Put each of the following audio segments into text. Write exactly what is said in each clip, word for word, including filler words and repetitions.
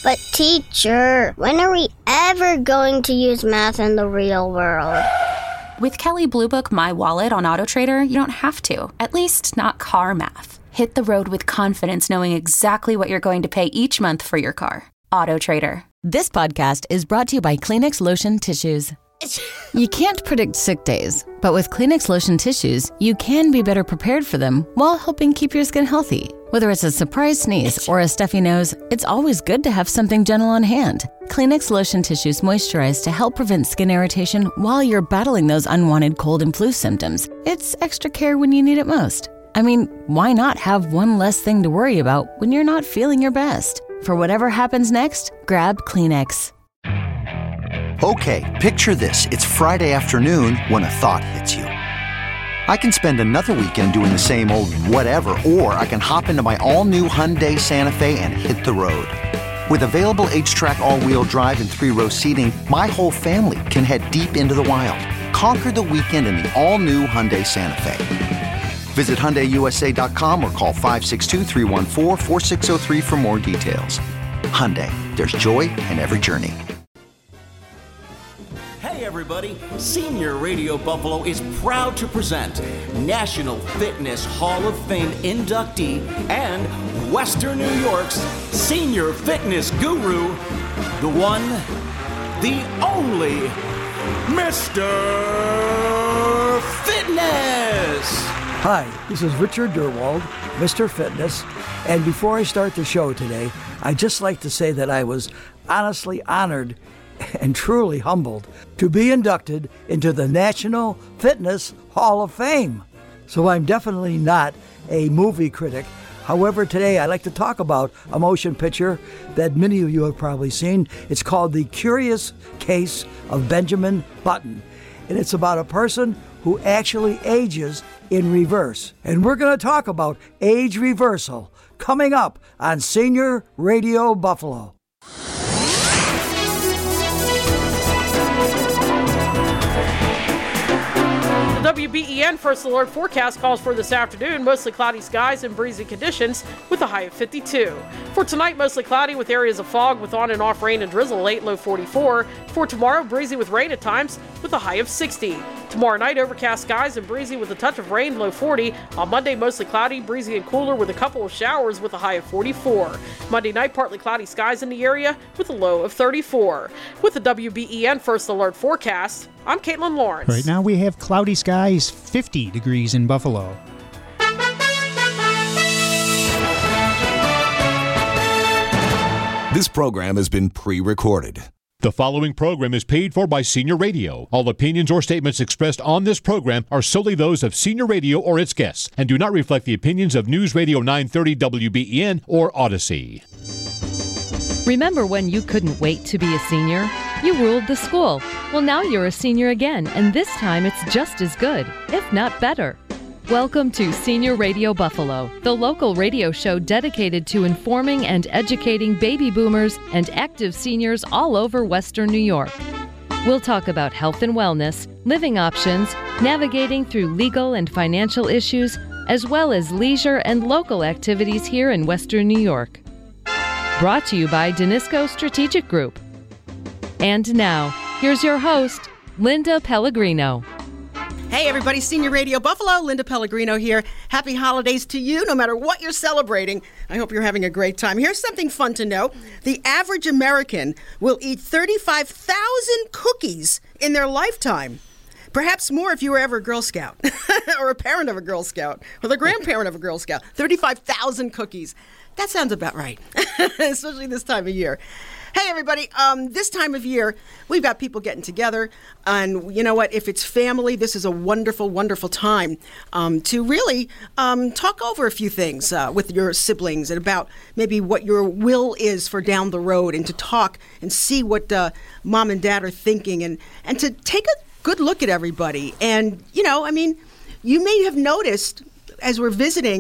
But teacher, when are we ever going to use math in the real world? With Kelley Blue Book My Wallet on AutoTrader, you don't have to. At least not car math. Hit the road with confidence knowing exactly what you're going to pay each month for your car. AutoTrader. This podcast is brought to you by Kleenex Lotion Tissues. You can't predict sick days, but with Kleenex Lotion Tissues, you can be better prepared for them while helping keep your skin healthy. Whether it's a surprise sneeze or a stuffy nose, it's always good to have something gentle on hand. Kleenex Lotion Tissues moisturize to help prevent skin irritation while you're battling those unwanted cold and flu symptoms. It's extra care when you need it most. I mean, why not have one less thing to worry about when you're not feeling your best? For whatever happens next, grab Kleenex. Okay, picture this. It's Friday afternoon when a thought hits you. I can spend another weekend doing the same old whatever, or I can hop into my all-new Hyundai Santa Fe and hit the road. With available H-Track all-wheel drive and three-row seating, my whole family can head deep into the wild. Conquer the weekend in the all-new Hyundai Santa Fe. Visit Hyundai U S A dot com or call five six two, three one four, four six zero three for more details. Hyundai, there's joy in every journey. Hey everybody, Senior Radio Buffalo is proud to present National Fitness Hall of Fame inductee and Western New York's senior fitness guru, the one, the only, Mister Fitness! Hi, this is Richard Durwald, Mister Fitness, and before I start the show today, I'd just like to say that I was honestly honored and truly humbled to be inducted into the National Fitness Hall of Fame. So I'm definitely not a movie critic. However, today I'd like to talk about a motion picture that many of you have probably seen. It's called The Curious Case of Benjamin Button, and it's about a person who actually ages in reverse. And we're going to talk about age reversal coming up on Senior Radio Buffalo. W B E N First Alert forecast calls for this afternoon mostly cloudy skies and breezy conditions with a high of fifty-two. For tonight, mostly cloudy with areas of fog with on and off rain and drizzle, late low forty-four. For tomorrow, breezy with rain at times with a high of sixty. Tomorrow night, overcast skies and breezy with a touch of rain, low forty. On Monday, mostly cloudy, breezy and cooler with a couple of showers with a high of forty-four. Monday night, partly cloudy skies in the area with a low of thirty-four. With the W B E N First Alert forecast, I'm Caitlin Lawrence. Right now we have cloudy skies, fifty degrees in Buffalo. This program has been pre-recorded. The following program is paid for by Senior Radio. All opinions or statements expressed on this program are solely those of Senior Radio or its guests and do not reflect the opinions of News Radio nine thirty W B E N or Odyssey. Remember when you couldn't wait to be a senior? You ruled the school. Well, now you're a senior again, and this time it's just as good, if not better. Welcome to Senior Radio Buffalo, the local radio show dedicated to informing and educating baby boomers and active seniors all over Western New York. We'll talk about health and wellness, living options, navigating through legal and financial issues, as well as leisure and local activities here in Western New York. Brought to you by Danisco Strategic Group. And now, here's your host, Linda Pellegrino. Hey everybody, Senior Radio Buffalo, Linda Pellegrino here. Happy holidays to you, no matter what you're celebrating. I hope you're having a great time. Here's something fun to know. The average American will eat thirty-five thousand cookies in their lifetime. Perhaps more if you were ever a Girl Scout or a parent of a Girl Scout or the grandparent of a Girl Scout. thirty-five thousand cookies. That sounds about right, especially this time of year. Hey, everybody, um, this time of year, we've got people getting together, and you know what? If it's family, this is a wonderful, wonderful time um, to really um, talk over a few things uh, with your siblings and about maybe what your will is for down the road, and to talk and see what uh, mom and dad are thinking, and, and to take a good look at everybody. And, you know, I mean, you may have noticed as we're visiting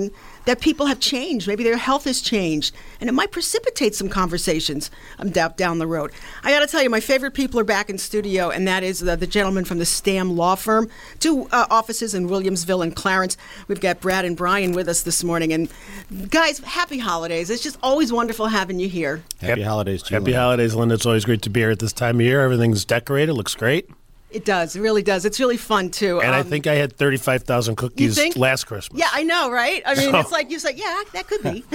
that people have changed. Maybe their health has changed, and it might precipitate some conversations um, down, down the road. I got to tell you, my favorite people are back in studio, and that is the, the gentleman from the Stam Law Firm, two uh, offices in Williamsville and Clarence. We've got Brad and Brian with us this morning. And guys, happy holidays. It's just always wonderful having you here. Happy holidays to you, Happy Linda. holidays, Linda. It's always great to be here at this time of year. Everything's decorated. Looks great. It does. It really does. It's really fun, too. And um, I think I had thirty-five thousand cookies last Christmas. Yeah, I know, right? I mean, So- it's like you say, yeah, that could be.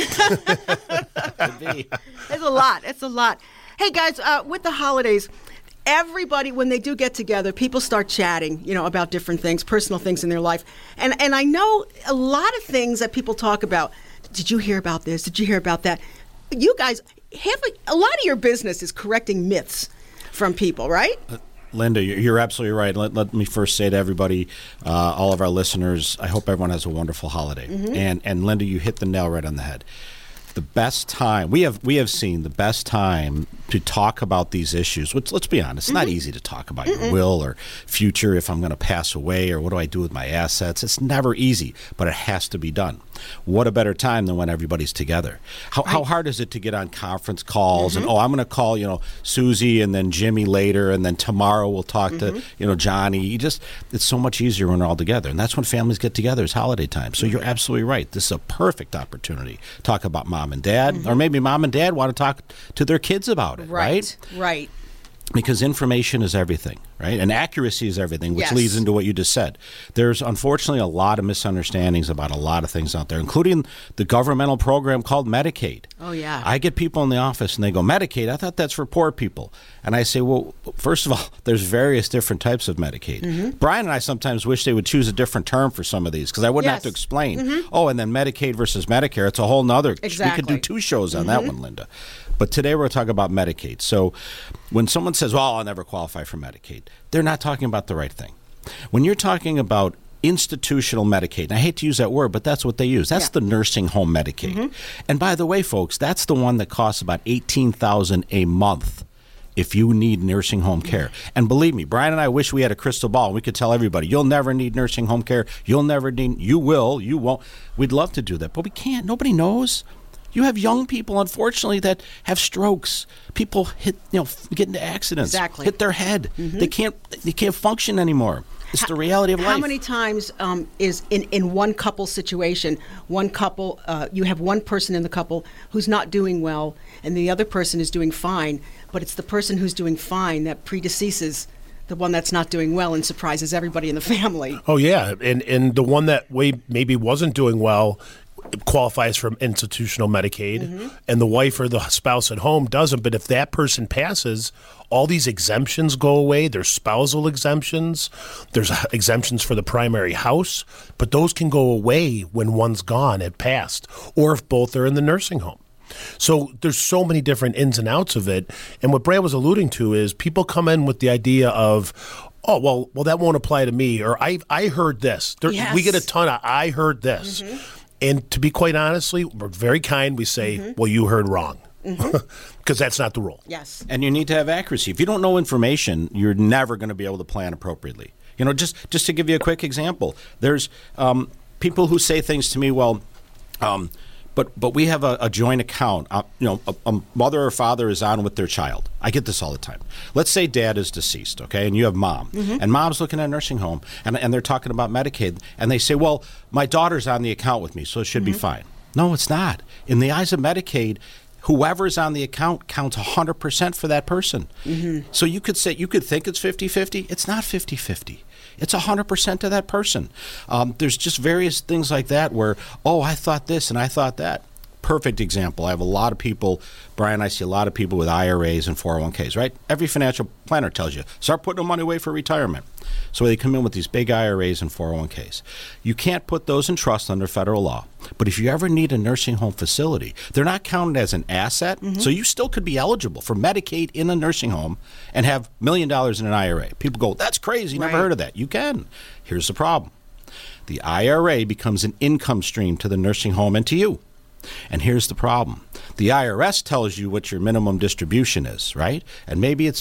Could be. It's a lot. It's a lot. Hey, guys, uh, with the holidays, everybody, when they do get together, people start chatting, you know, about different things, personal things in their life. And, and I know a lot of things that people talk about. Did you hear about this? Did you hear about that? You guys, have a, a lot of your business is correcting myths from people, right? Linda, you're absolutely right. Let, let me first say to everybody, uh, all of our listeners, I hope everyone has a wonderful holiday. Mhm. And and Linda, you hit the nail right on the head. The best time we have we have seen the best time to talk about these issues. Which, let's be honest, it's not easy to talk about your will or future, if I'm going to pass away, or what do I do with my assets. It's never easy, but it has to be done. What a better time than when everybody's together. How, how hard is it to get on conference calls and, oh, I'm going to call, you know, Susie and then Jimmy later, and then tomorrow we'll talk to, you know, Johnny. You just, it's so much easier when we're all together. And that's when families get together, is holiday time. So you're absolutely right. This is a perfect opportunity to talk about mom and dad, or maybe mom and dad want to talk to their kids about it, right? Right. Because information is everything, right? And accuracy is everything, which Yes. leads into what you just said. There's unfortunately a lot of misunderstandings about a lot of things out there, including the governmental program called Medicaid. Oh, yeah. I get people in the office and they go, Medicaid, I thought that's for poor people. And I say, well, first of all, there's various different types of Medicaid. Mhm. Brian and I sometimes wish they would choose a different term for some of these, because I wouldn't have Yes. to explain. Mhm. Oh, and then Medicaid versus Medicare, it's a whole nother. Exactly. We could do two shows on that Mhm. one, Linda. But today we're talking about Medicaid. So when someone says, well, I'll never qualify for Medicaid, they're not talking about the right thing. When you're talking about institutional Medicaid, and I hate to use that word, but that's what they use. That's the nursing home Medicaid. And by the way, folks, that's the one that costs about eighteen thousand dollars a month if you need nursing home care. And believe me, Brian and I wish we had a crystal ball and we could tell everybody, you'll never need nursing home care. You'll never need, you will, you won't. We'd love to do that, but we can't. Nobody knows. You have young people, unfortunately, that have strokes. People hit, you know, get into accidents, Exactly. hit their head. Mhm. They can't, they can't function anymore. It's the reality of How life. many times um, is in, in one couple situation, one couple, uh, you have one person in the couple who's not doing well, and the other person is doing fine, but it's the person who's doing fine that predeceases the one that's not doing well and surprises everybody in the family. Oh, yeah. And, and the one that way maybe wasn't doing well qualifies for institutional Medicaid, Mm-hmm. and the wife or the spouse at home doesn't. But if that person passes, all these exemptions go away. There's spousal exemptions. There's exemptions for the primary house. But those can go away when one's gone, it passed, or if both are in the nursing home. So there's so many different ins and outs of it. And what Brad was alluding to is people come in with the idea of, oh, well, well, that won't apply to me, or I I heard this. There, Yes. We get a ton of I heard this. And to be quite honestly, we're very kind. We say, well, you heard wrong. Because that's not the rule. Yes. And you need to have accuracy. If you don't know information, you're never going to be able to plan appropriately. You know, just just to give you a quick example, there's um, people who say things to me, well, um, but but we have a, a joint account. Uh, you know, a, a mother or father is on with their child. I get this all the time. Let's say dad is deceased, okay, and you have mom, and mom's looking at a nursing home, and and they're talking about Medicaid, and they say, well, my daughter's on the account with me, so it should be fine. No, it's not. In the eyes of Medicaid, whoever's on the account counts one hundred percent for that person. So you could say, you could think it's fifty-fifty. It's not fifty-fifty. It's one hundred percent to that person. Um, there's just various things like that where, oh, I thought this and I thought that. Perfect example. I have a lot of people, Brian, I see a lot of people with I R As and four oh one Ks, right? Every financial planner tells you, start putting the money away for retirement. So they come in with these big I R As and four oh one Ks. You can't put those in trust under federal law. But if you ever need a nursing home facility, they're not counted as an asset. So you still could be eligible for Medicaid in a nursing home and have a million dollars in an I R A. People go, that's crazy. Never Right. heard of that. You can. Here's the problem. The I R A becomes an income stream to the nursing home and to you. And here's the problem. The I R S tells you what your minimum distribution is, right? And maybe it's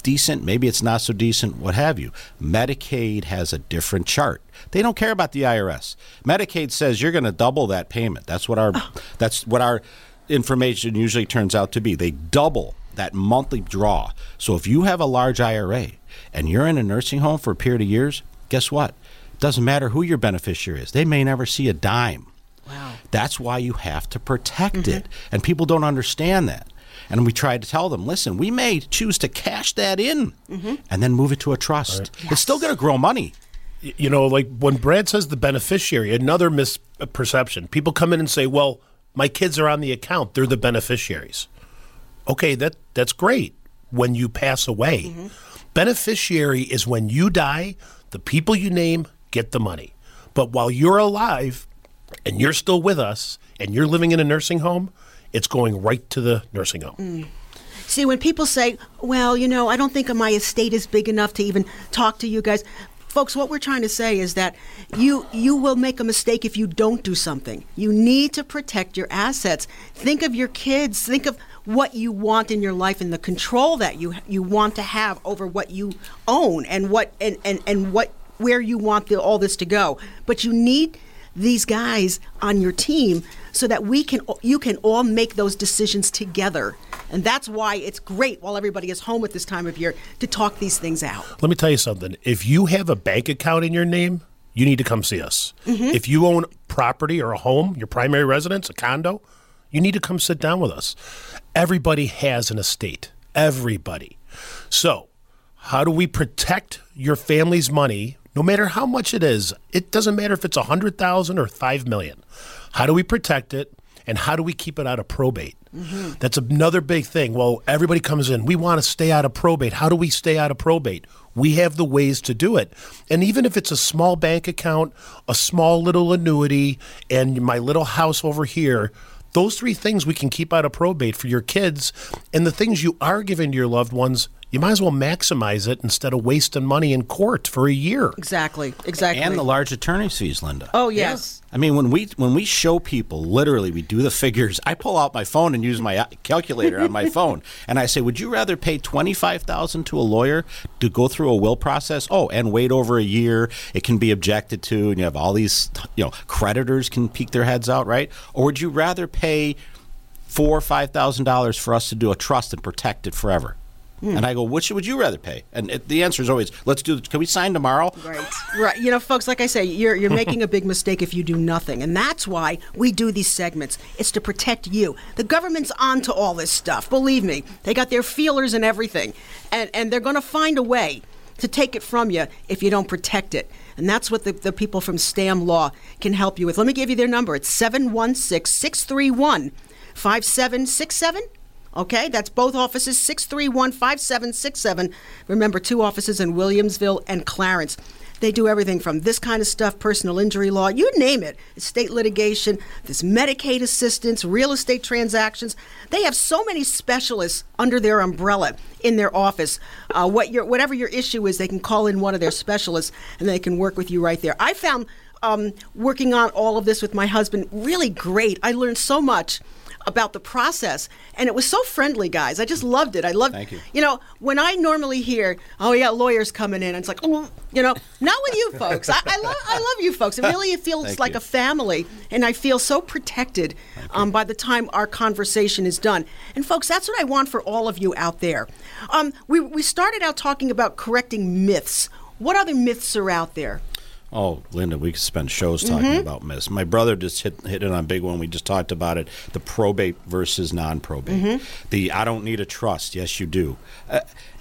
decent, maybe it's not so decent, what have you. Medicaid has a different chart. They don't care about the I R S. Medicaid says you're going to double that payment. That's what our oh. that's what our information usually turns out to be. They double that monthly draw. So if you have a large I R A and you're in a nursing home for a period of years, guess what? It doesn't matter who your beneficiary is. They may never see a dime. Wow. That's why you have to protect Mm-hmm. it. And people don't understand that. And we tried to tell them, listen, we may choose to cash that in Mm-hmm. and then move it to a trust. Right. It's still going to grow money. Y- You know, like when Brad says the beneficiary, another misperception. People come in and say, well, my kids are on the account. They're the beneficiaries. Okay, that that's great when you pass away. Mm-hmm. Beneficiary is when you die, the people you name get the money. But while you're alive and you're still with us and you're living in a nursing home, it's going right to the nursing home. Mm. See, when people say, well, you know, I don't think my estate is big enough to even talk to you guys. Folks, what we're trying to say is that you you will make a mistake if you don't do something. You need to protect your assets. Think of your kids. Think of what you want in your life and the control that you you want to have over what you own and what and, and, and what where you want the, all this to go. But you need these guys on your team so that we can you can all make those decisions together. And that's why it's great while everybody is home at this time of year to talk these things out. Let me tell you something. If you have a bank account in your name, you need to come see us. Mm-hmm. If you own property or a home, your primary residence, a condo, you need to come sit down with us. Everybody has an estate. Everybody. So, how do we protect your family's money, no matter how much it is? It doesn't matter if it's one hundred thousand dollars or five million dollars. How do we protect it, and how do we keep it out of probate? Mm-hmm. That's another big thing. Well, everybody comes in. We want to stay out of probate. How do we stay out of probate? We have the ways to do it. And even if it's a small bank account, a small little annuity, and my little house over here, those three things we can keep out of probate for your kids. And the things you are giving to your loved ones, you might as well maximize it instead of wasting money in court for a year. Exactly, exactly. And the large attorney's fees, Linda. Oh, yes. I mean, when we when we show people, literally, we do the figures. I pull out my phone and use my calculator on my phone, and I say, would you rather pay twenty-five thousand dollars to a lawyer to go through a will process? Oh, and wait over a year. It can be objected to, and you have all these, you know, creditors can peek their heads out, right? Or would you rather pay four or five thousand dollars for us to do a trust and protect it forever? Hmm. And I go, which would you rather pay? And it, the answer is always, let's do. Can we sign tomorrow? Right, right. You know, folks, like I say, you're you're making a big mistake if you do nothing, and that's why we do these segments. It's to protect you. The government's onto all this stuff. Believe me, they got their feelers and everything, and and they're going to find a way to take it from you if you don't protect it. And that's what the, the people from Stam Law can help you with. Let me give you their number. It's seven one six, six three one, five seven six seven. Okay, that's both offices, six three one, five seven six seven. Remember, two offices in Williamsville and Clarence. They do everything from this kind of stuff, personal injury law, you name it, estate litigation, this Medicaid assistance, real estate transactions. They have so many specialists under their umbrella in their office. Uh, what your whatever your issue is, they can call in one of their specialists, and they can work with you right there. I found um, working on all of this with my husband really great. I learned so much about the process, and it was so friendly, guys. I just loved it. I loved, Thank you. You know, when I normally hear, oh yeah, lawyers coming in, it's like, oh, you know, not with you folks. I, I love, I love you folks. It really it feels Thank like you. a family, and I feel so protected um, by the time our conversation is done. And folks, that's what I want for all of you out there. Um, we we started out talking about correcting myths. What other myths are out there? Oh, Linda, we could spend shows talking Mm-hmm. about myths. My brother just hit hit it on a big one. We just talked about it: the probate versus non-probate. Mm-hmm. The I don't need a trust. Yes, you do. Uh,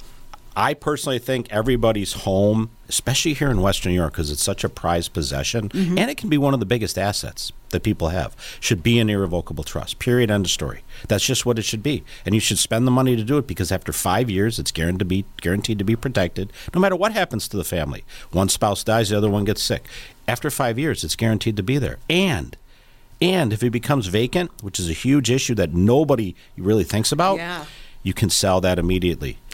I personally think everybody's home, especially here in Western New York, because it's such a prized possession, Mm-hmm. and it can be one of the biggest assets that people have, should be an irrevocable trust. Period. End of story. That's just what it should be. And you should spend the money to do it, because after five years, it's guaranteed to be, guaranteed to be protected, no matter what happens to the family. One spouse dies, the other one gets sick. After five years, it's guaranteed to be there. And and if it becomes vacant, which is a huge issue that nobody really thinks about, Yeah. you can sell that immediately.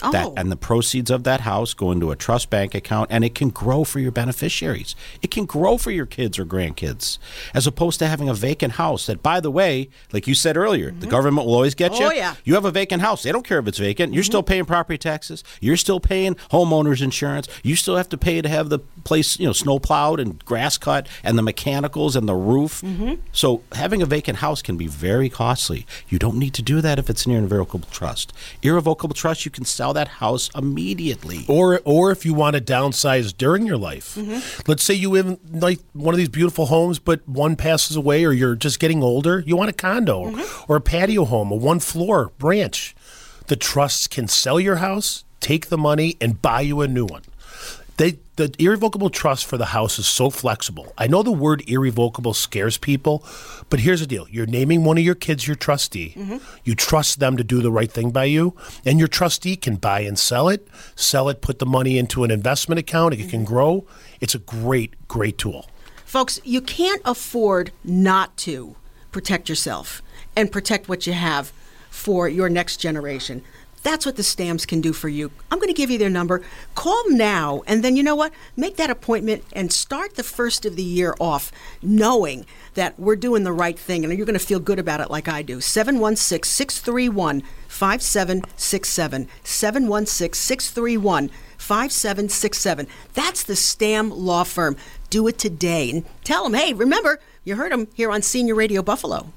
Oh. That, and the proceeds of that house go into a trust bank account, and it can grow for your beneficiaries. It can grow for your kids or grandkids, as opposed to having a vacant house that, by the way, like you said earlier, mm-hmm. the government will always get you. Oh, yeah. You have a vacant house. They don't care if it's vacant. You're mm-hmm. still paying property taxes. You're still paying homeowners insurance. You still have to pay to have the place, you know, snow plowed and grass cut and the mechanicals and the roof. Mm-hmm. So having a vacant house can be very costly. You don't need to do that if it's an irrevocable trust. Irrevocable trust, you can sell that house immediately. Or or if you want to downsize during your life. Mm-hmm. Let's say you live in like one of these beautiful homes, but one passes away, or you're just getting older. You want a condo mm-hmm. or a patio home, a one-floor ranch. The trusts can sell your house, take the money, and buy you a new one. They, the irrevocable trust for the house is so flexible. I know the word irrevocable scares people, but here's the deal. You're naming one of your kids your trustee. Mm-hmm. You trust them to do the right thing by you, and your trustee can buy and sell it, sell it, put the money into an investment account. It mm-hmm. can grow. It's a great, great tool. Folks, you can't afford not to protect yourself and protect what you have for your next generation. That's what the Stamps can do for you. I'm going to give you their number. Call them now, and then you know what? Make that appointment and start the first of the year off knowing that we're doing the right thing, and you're going to feel good about it like I do. seven one six, six three one, five seven six seven. seven one six, six three one, five seven six seven. That's the Stam Law Firm. Do it today. And tell them, hey, remember, you heard them here on Senior Radio Buffalo.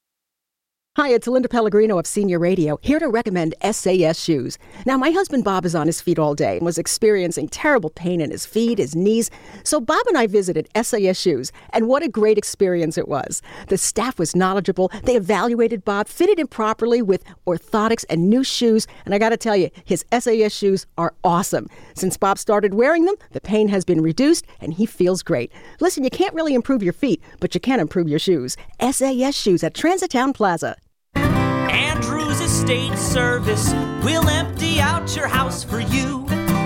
Hi, it's Linda Pellegrino of Senior Radio, here to recommend S A S Shoes. Now, my husband Bob is on his feet all day and was experiencing terrible pain in his feet, his knees. So Bob and I visited S A S Shoes, and what a great experience it was. The staff was knowledgeable. They evaluated Bob, fitted him properly with orthotics and new shoes. And I got to tell you, his S A S shoes are awesome. Since Bob started wearing them, the pain has been reduced, and he feels great. Listen, you can't really improve your feet, but you can improve your shoes. S A S Shoes at Transitown Plaza. Andrews Estate Service will empty out your house for you.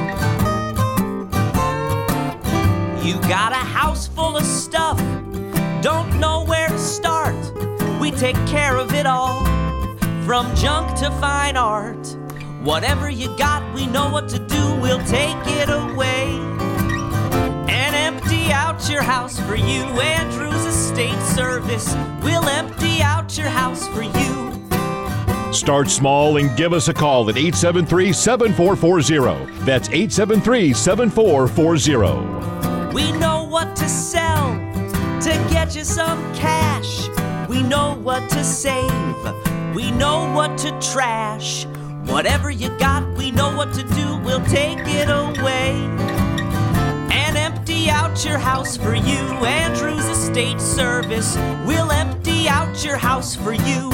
You got a house full of stuff, don't know where to start. We take care of it all, from junk to fine art. Whatever you got, we know what to do, we'll take it away and empty out your house for you. Andrews Estate Service will empty out your house for you. Start small and give us a call at eight seven three, seven four four zero. That's eight seven three, seven four four zero. We know what to sell to get you some cash. We know what to save. We know what to trash. Whatever you got, we know what to do. We'll take it away and empty out your house for you. Andrews Estate Service will empty out your house for you.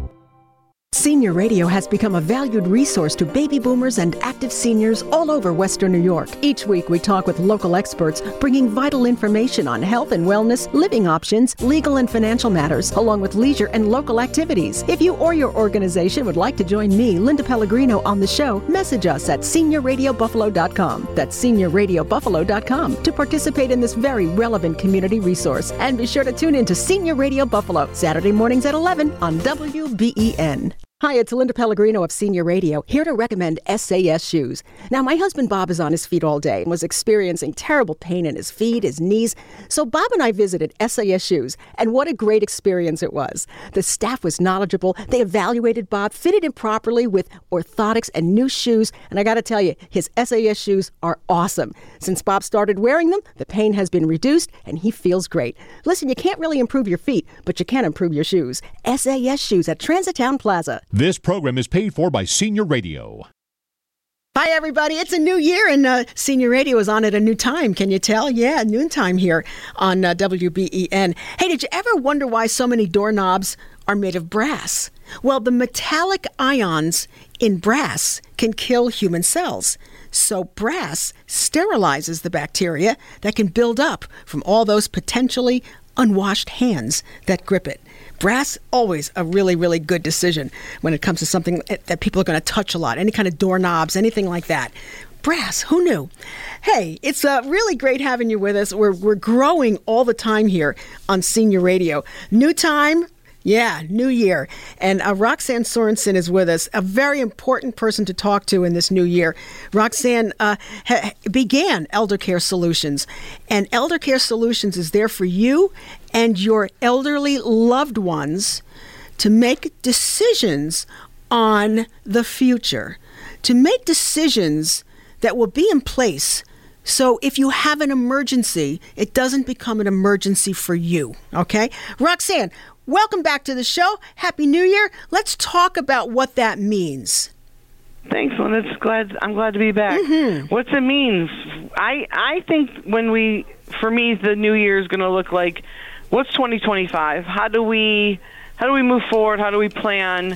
Senior Radio has become a valued resource to baby boomers and active seniors all over Western New York. Each week we talk with local experts, bringing vital information on health and wellness, living options, legal and financial matters, along with leisure and local activities. If you or your organization would like to join me, Linda Pellegrino, on the show, message us at senior radio buffalo dot com. That's senior radio buffalo dot com to participate in this very relevant community resource. And be sure to tune in to Senior Radio Buffalo, Saturday mornings at eleven on W B E N. Hi, it's Linda Pellegrino of Senior Radio, here to recommend S A S Shoes. Now, my husband Bob is on his feet all day and was experiencing terrible pain in his feet, his knees. So Bob and I visited S A S Shoes, and what a great experience it was. The staff was knowledgeable. They evaluated Bob, fitted him properly with orthotics and new shoes. And I got to tell you, his S A S shoes are awesome. Since Bob started wearing them, the pain has been reduced, and he feels great. Listen, you can't really improve your feet, but you can improve your shoes. S A S Shoes at Transitown Plaza. This program is paid for by Senior Radio. Hi, everybody. It's a new year, and uh, Senior Radio is on at a new time. Can you tell? Yeah, noontime here on uh, W B E N. Hey, did you ever wonder why so many doorknobs are made of brass? Well, the metallic ions in brass can kill human cells. So brass sterilizes the bacteria that can build up from all those potentially unwashed hands that grip it. Brass, always a really, really good decision when it comes to something that people are going to touch a lot, any kind of doorknobs, anything like that. Brass, who knew? Hey, it's uh, really great having you with us. We're, we're growing all the time here on Senior Radio. New time, Yeah, new year. And uh, Roxanne Sorensen is with us, a very important person to talk to in this new year. Roxanne uh, ha- began Elder Care Solutions, and Elder Care Solutions is there for you and your elderly loved ones to make decisions on the future, to make decisions that will be in place. So if you have an emergency, it doesn't become an emergency for you, okay? Roxanne, welcome back to the show. Happy New Year. Let's talk about what that means. Thanks, Linda. It's glad, I'm glad to be back. Mm-hmm. What's it mean? I, I think when we, for me, the new year is going to look like, what's twenty twenty-five? How do we, how do we move forward? How do we plan?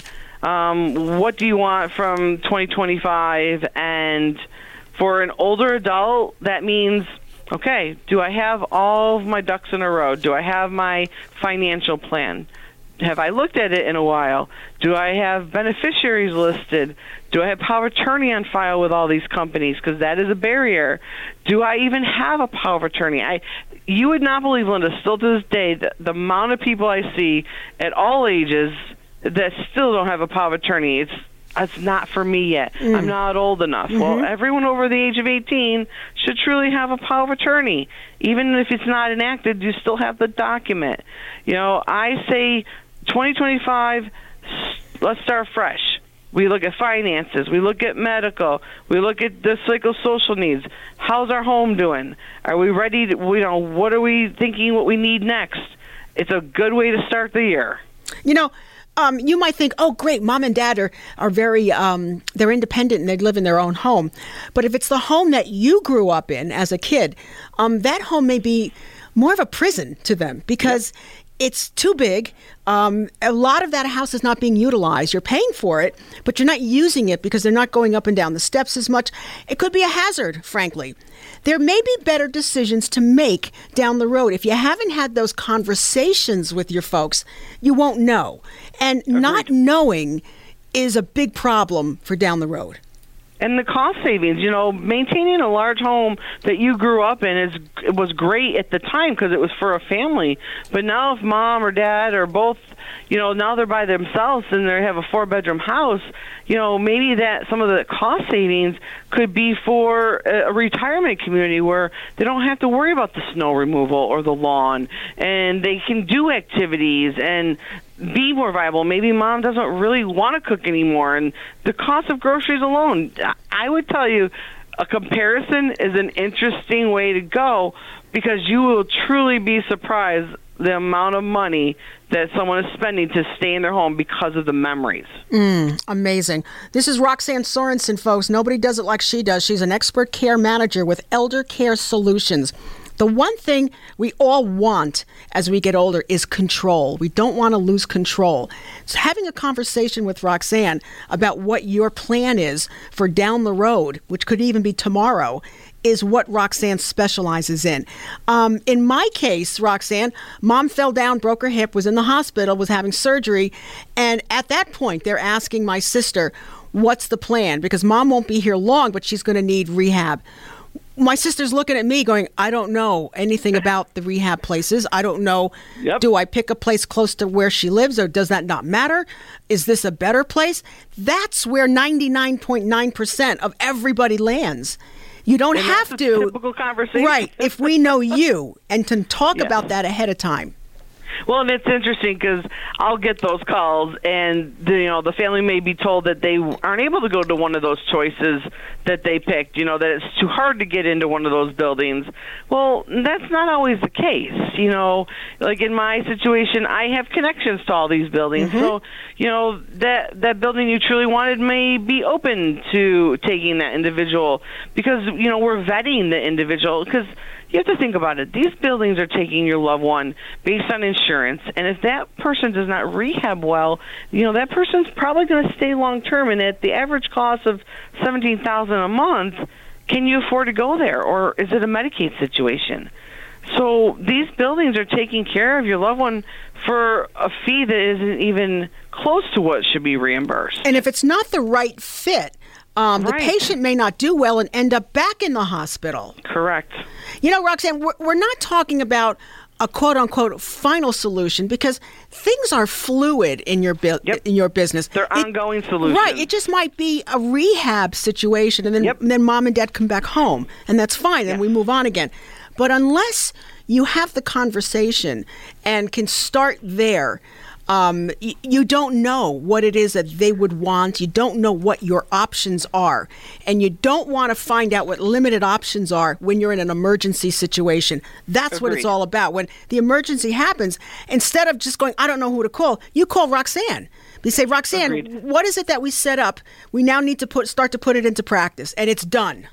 Um, what do you want from twenty twenty-five? And for an older adult, that means, okay, do I have all of my ducks in a row? Do I have my financial plan? Have I looked at it in a while? Do I have beneficiaries listed? Do I have power of attorney on file with all these companies? Because that is a barrier. Do I even have a power of attorney? I, you would not believe, Linda, still to this day, the, the amount of people I see at all ages that still don't have a power of attorney. It's It's not for me yet. Mm. I'm not old enough. Mm-hmm. Well, everyone over the age of eighteen should truly have a power of attorney. Even if it's not enacted, you still have the document. You know, I say twenty twenty-five, let's start fresh. We look at finances. We look at medical. We look at the psychosocial needs. How's our home doing? Are we ready to, you know, what are we thinking what we need next? It's a good way to start the year. You know, Um, you might think, oh, great, mom and dad are, are very, um, they're independent and they live in their own home. But if it's the home that you grew up in as a kid, um, that home may be more of a prison to them because yep. it's too big. Um, a lot of that house is not being utilized. You're paying for it, but you're not using it because they're not going up and down the steps as much. It could be a hazard, frankly. There may be better decisions to make down the road. If you haven't had those conversations with your folks, you won't know. And Agreed. Not knowing is a big problem for down the road. And the cost savings, you know, maintaining a large home that you grew up in is it was great at the time because it was for a family. But now if mom or dad or both, you know, now they're by themselves and they have a four-bedroom house, you know, maybe that some of the cost savings could be for a retirement community where they don't have to worry about the snow removal or the lawn, and they can do activities and be more viable. Maybe mom doesn't really want to cook anymore, and the cost of groceries alone, I would tell you, a comparison is an interesting way to go because you will truly be surprised the amount of money that someone is spending to stay in their home because of the memories. Mm, amazing. This is Roxanne Sorensen, folks. Nobody does it like she does. She's an expert care manager with Elder Care Solutions. The one thing we all want as we get older is control. We don't want to lose control. So having a conversation with Roxanne about what your plan is for down the road, which could even be tomorrow, is what Roxanne specializes in. Um, in my case, Roxanne, mom fell down, broke her hip, was in the hospital, was having surgery, and at that point, they're asking my sister, what's the plan? Because mom won't be here long, but she's going to need rehab. My sister's looking at me going, I don't know anything about the rehab places. I don't know. Yep. Do I pick a place close to where she lives, or does that not matter? Is this a better place? That's where ninety-nine point nine percent of everybody lands. You don't and have that's to. A typical conversation. Right. If we know you and can talk yeah. about that ahead of time. Well, and it's interesting because I'll get those calls, and the, you know the family may be told that they aren't able to go to one of those choices that they picked. You know that it's too hard to get into one of those buildings. Well, that's not always the case. You know, like in my situation, I have connections to all these buildings, mm-hmm. so you know that that building you truly wanted may be open to taking that individual because you know we're vetting the individual because. You have to think about it. These buildings are taking your loved one based on insurance, and if that person does not rehab well, you know that person's probably going to stay long term. And at the average cost of seventeen thousand dollars a month, can you afford to go there, or is it a Medicaid situation? So these buildings are taking care of your loved one for a fee that isn't even close to what should be reimbursed. And if it's not the right fit, Um, the right. patient may not do well and end up back in the hospital. Correct. You know, Roxanne, we're, we're not talking about a quote unquote final solution, because things are fluid in your bu- Yep. in your business. They're It- ongoing solutions. Right. It just might be a rehab situation, and then and then mom and dad come back home, and that's fine. Then we move on again. But unless you have the conversation and can start there, um, y- you don't know what it is that they would want. You don't know what your options are. And you don't want to find out what limited options are when you're in an emergency situation. That's what it's Agreed. all about. When the emergency happens, instead of just going, I don't know who to call, you call Roxanne. You say, Roxanne, Agreed. what is it that we set up? We now need to put start to put it into practice, and it's done.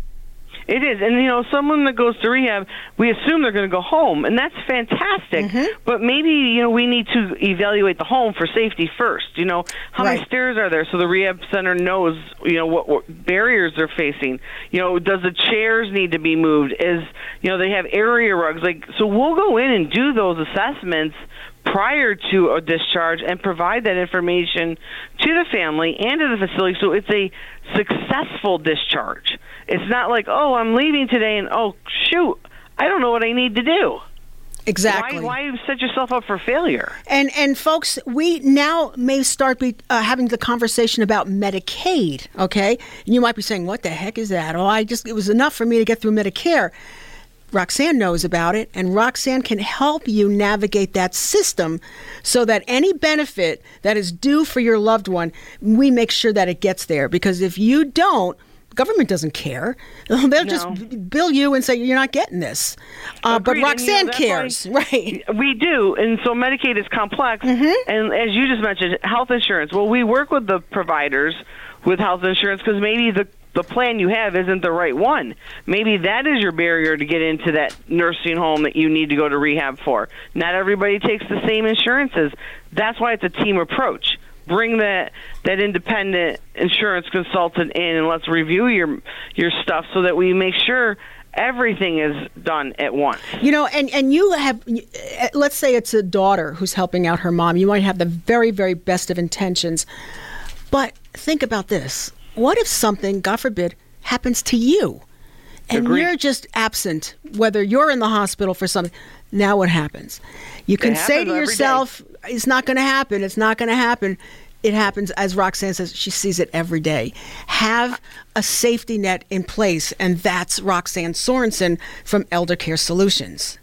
It is. And, you know, someone that goes to rehab, we assume they're going to go home, and that's fantastic. Mm-hmm. But maybe, you know, we need to evaluate the home for safety first. You know, how many Right. stairs are there so the rehab center knows, you know, what, what barriers they're facing? You know, does the chairs need to be moved? Is, you know, they have area rugs. Like, so we'll go in and do those assessments prior to a discharge and provide that information to the family and to the facility so it's a successful discharge. It's not like, oh, I'm leaving today and, oh, shoot, I don't know what I need to do. Exactly. Why, why set yourself up for failure? And and folks, we now may start be, uh, having the conversation about Medicaid. Okay, and you might be saying, "What the heck is that?" Oh, I just it was enough for me to get through Medicare. Roxanne knows about it, and Roxanne can help you navigate that system so that any benefit that is due for your loved one, we make sure that it gets there. Because if you don't, government doesn't care. They'll No. just bill you and say you're not getting this. Uh, but Agreed. And, you know, Roxanne that's cares, why right? We do, and so Medicaid is complex. Mm-hmm. And as you just mentioned, health insurance. Well, we work with the providers with health insurance because maybe the the plan you have isn't the right one. Maybe that is your barrier to get into that nursing home that you need to go to rehab for. Not everybody takes the same insurances. That's why it's a team approach. Bring that that independent insurance consultant in and let's review your your stuff so that we make sure everything is done at once. You know, and, and you have, let's say it's a daughter who's helping out her mom. You might have the very, very best of intentions. But think about this. What if something, God forbid, happens to you? And Agreed. you're just absent, whether you're in the hospital for something. Now what happens? You can It say happens to every yourself, it's not going to happen. It's not going to happen. It happens, as Roxanne says, she sees it every day. Have a safety net in place, and that's Roxanne Sorensen from Elder Care Solutions.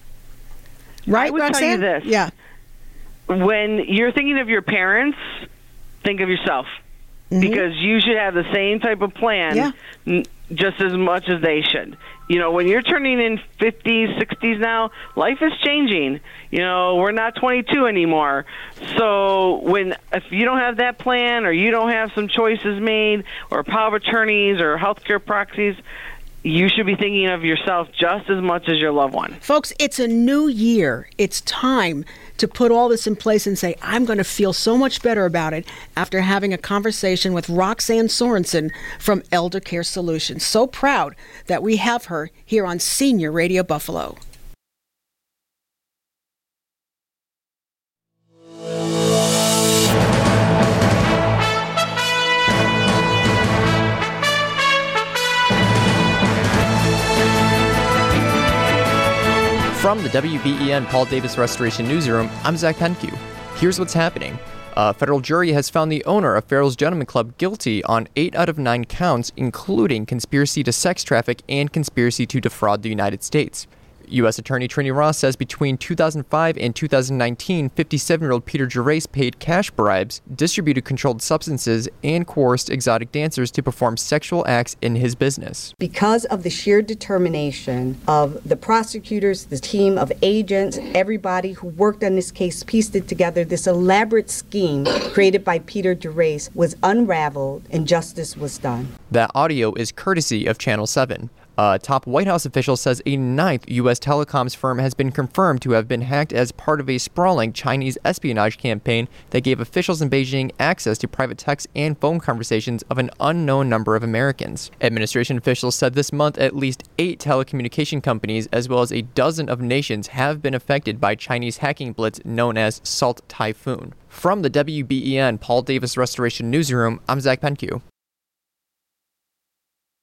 Right, I would Roxanne? tell you this. Yeah. When you're thinking of your parents, think of yourself. Mm-hmm. Because you should have the same type of plan Yeah. n- just as much as they should. You know, when you're turning in fifties, sixties now, life is changing. You know, we're not twenty-two anymore. So when if you don't have that plan or you don't have some choices made or power of attorneys or healthcare proxies, you should be thinking of yourself just as much as your loved one. Folks, it's a new year. It's time to put all this in place and say, I'm going to feel so much better about it after having a conversation with Roxanne Sorensen from Elder Care Solutions. So proud that we have her here on Senior Radio Buffalo. From the W B E N Paul Davis Restoration Newsroom, I'm Zach Penkew. Here's what's happening. A federal jury has found the owner of Farrell's Gentleman Club guilty on eight out of nine counts, including conspiracy to sex traffic and conspiracy to defraud the United States. U S Attorney Trini Ross says between two thousand five and two thousand nineteen, fifty-seven-year-old Peter Gervais paid cash bribes, distributed controlled substances, and coerced exotic dancers to perform sexual acts in his business. Because of the sheer determination of the prosecutors, the team of agents, everybody who worked on this case, pieced it together, this elaborate scheme created by Peter Gervais was unraveled and justice was done. That audio is courtesy of Channel seven. A top White House official says a ninth U S telecoms firm has been confirmed to have been hacked as part of a sprawling Chinese espionage campaign that gave officials in Beijing access to private texts and phone conversations of an unknown number of Americans. Administration officials said this month at least eight telecommunication companies as well as a dozen of nations have been affected by Chinese hacking blitz known as Salt Typhoon. From the W B E N Paul Davis Restoration Newsroom, I'm Zach Penkew.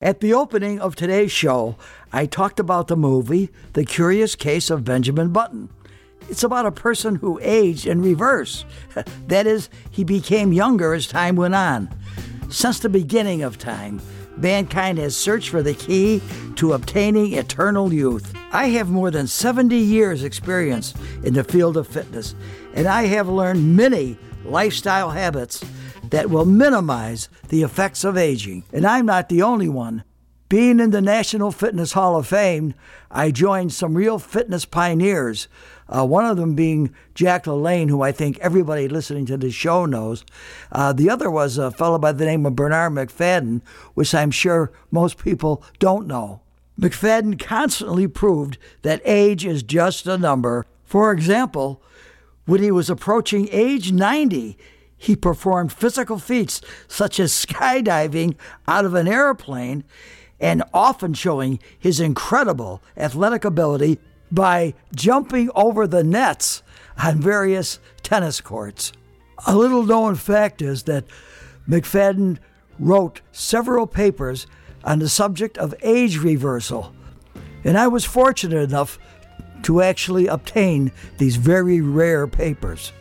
At the opening of today's show, I talked about the movie The Curious Case of Benjamin Button. It's about a person who aged in reverse. That is, he became younger as time went on. Since the beginning of time, mankind has searched for the key to obtaining eternal youth. I have more than seventy years experience in the field of fitness, and I have learned many lifestyle habits that will minimize the effects of aging. And I'm not the only one. Being in the National Fitness Hall of Fame, I joined some real fitness pioneers, uh, one of them being Jack LaLanne, who I think everybody listening to this show knows. Uh, the other was a fellow by the name of Bernard McFadden, which I'm sure most people don't know. McFadden constantly proved that age is just a number. For example, when he was approaching age ninety, he performed physical feats such as skydiving out of an airplane, and often showing his incredible athletic ability by jumping over the nets on various tennis courts. A little known fact is that McFadden wrote several papers on the subject of age reversal, and I was fortunate enough to actually obtain these very rare papers.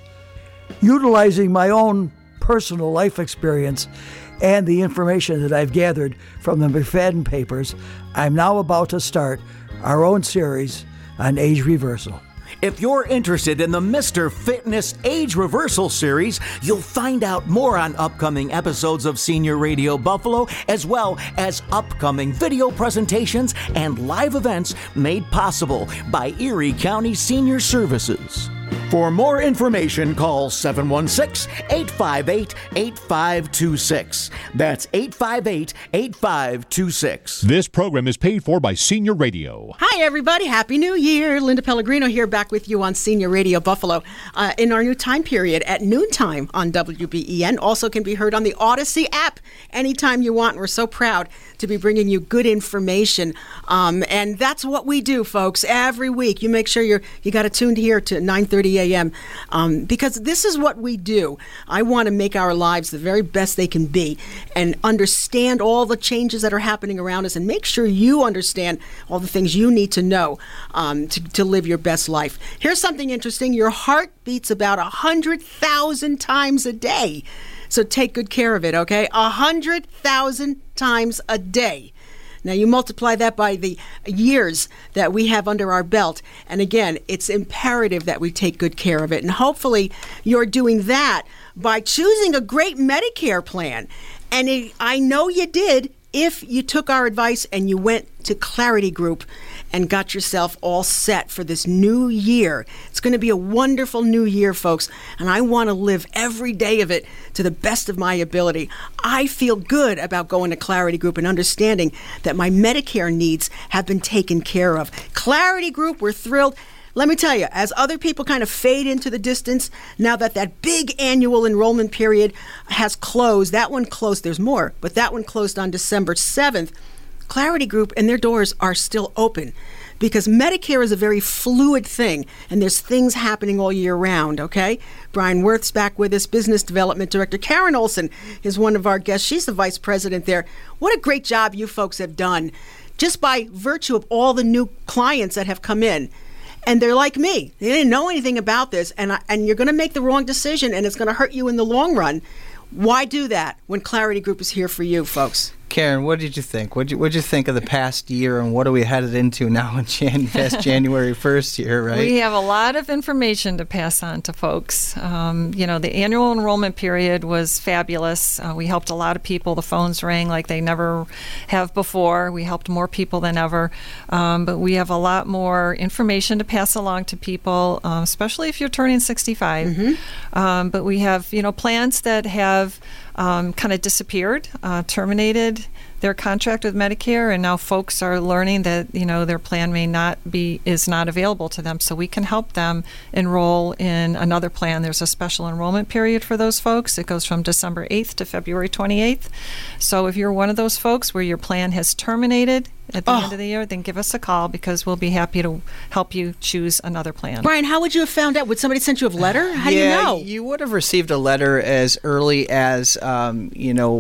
Utilizing my own personal life experience and the information that I've gathered from the McFadden papers, I'm now about to start our own series on age reversal. If you're interested in the Mister Fitness Age Reversal series, you'll find out more on upcoming episodes of Senior Radio Buffalo, as well as upcoming video presentations and live events made possible by Erie County Senior Services. For more information, call seven one six, eight five eight, eight five two six. That's eight five eight, eight five two six. This program is paid for by Senior Radio. Hi, everybody. Happy New Year. Linda Pellegrino here, back with you on Senior Radio Buffalo uh, in our new time period at noontime on W B E N. Also can be heard on the Odyssey app anytime you want. We're so proud to be bringing you good information. Um, and that's what we do, folks, every week. You make sure you're, you got it tuned here to nine thirty a.m. Um, because this is what we do. I want to make our lives the very best they can be and understand all the changes that are happening around us and make sure you understand all the things you need to know um, to, to live your best life. Here's something interesting. Your heart beats about one hundred thousand times a day. So take good care of it, okay? one hundred thousand times a day. Now, you multiply that by the years that we have under our belt. And again, it's imperative that we take good care of it. And hopefully you're doing that by choosing a great Medicare plan. And it, I know you did if you took our advice and you went to Clarity Group and got yourself all set for this new year. It's going to be a wonderful new year, folks, and I want to live every day of it to the best of my ability. I feel good about going to Clarity Group and understanding that my Medicare needs have been taken care of. Clarity Group, we're thrilled. Let me tell you, as other people kind of fade into the distance, now that that big annual enrollment period has closed, that one closed, there's more, but that one closed on December seventh, Clarity Group and their doors are still open because Medicare is a very fluid thing and there's things happening all year round, okay? Brian Worth's back with us, Business Development Director. Karen Olson is one of our guests. She's the Vice President there. What a great job you folks have done just by virtue of all the new clients that have come in. And they're like me. They didn't know anything about this, and I, and you're going to make the wrong decision, and it's going to hurt you in the long run. Why do that when Clarity Group is here for you, folks? Karen, what did you think? What did you, what'd you think of the past year, and what are we headed into now in Jan- past January first here, right? We have a lot of information to pass on to folks. Um, you know, the annual enrollment period was fabulous. Uh, we helped a lot of people. The phones rang like they never have before. We helped more people than ever. Um, but we have a lot more information to pass along to people, um, especially if you're turning sixty-five. Mm-hmm. Um, but we have, you know, plans that have Um, kind of disappeared, uh, terminated their contract with Medicare, and now folks are learning that, you know, their plan may not be, is not available to them. So we can help them enroll in another plan. There's a special enrollment period for those folks. It goes from December eighth to February twenty-eighth. So if you're one of those folks where your plan has terminated at the oh. end of the year, then give us a call because we'll be happy to help you choose another plan. Brian, how would you have found out? Would somebody send you a letter? How yeah, do you know? You would have received a letter as early as, um, you know,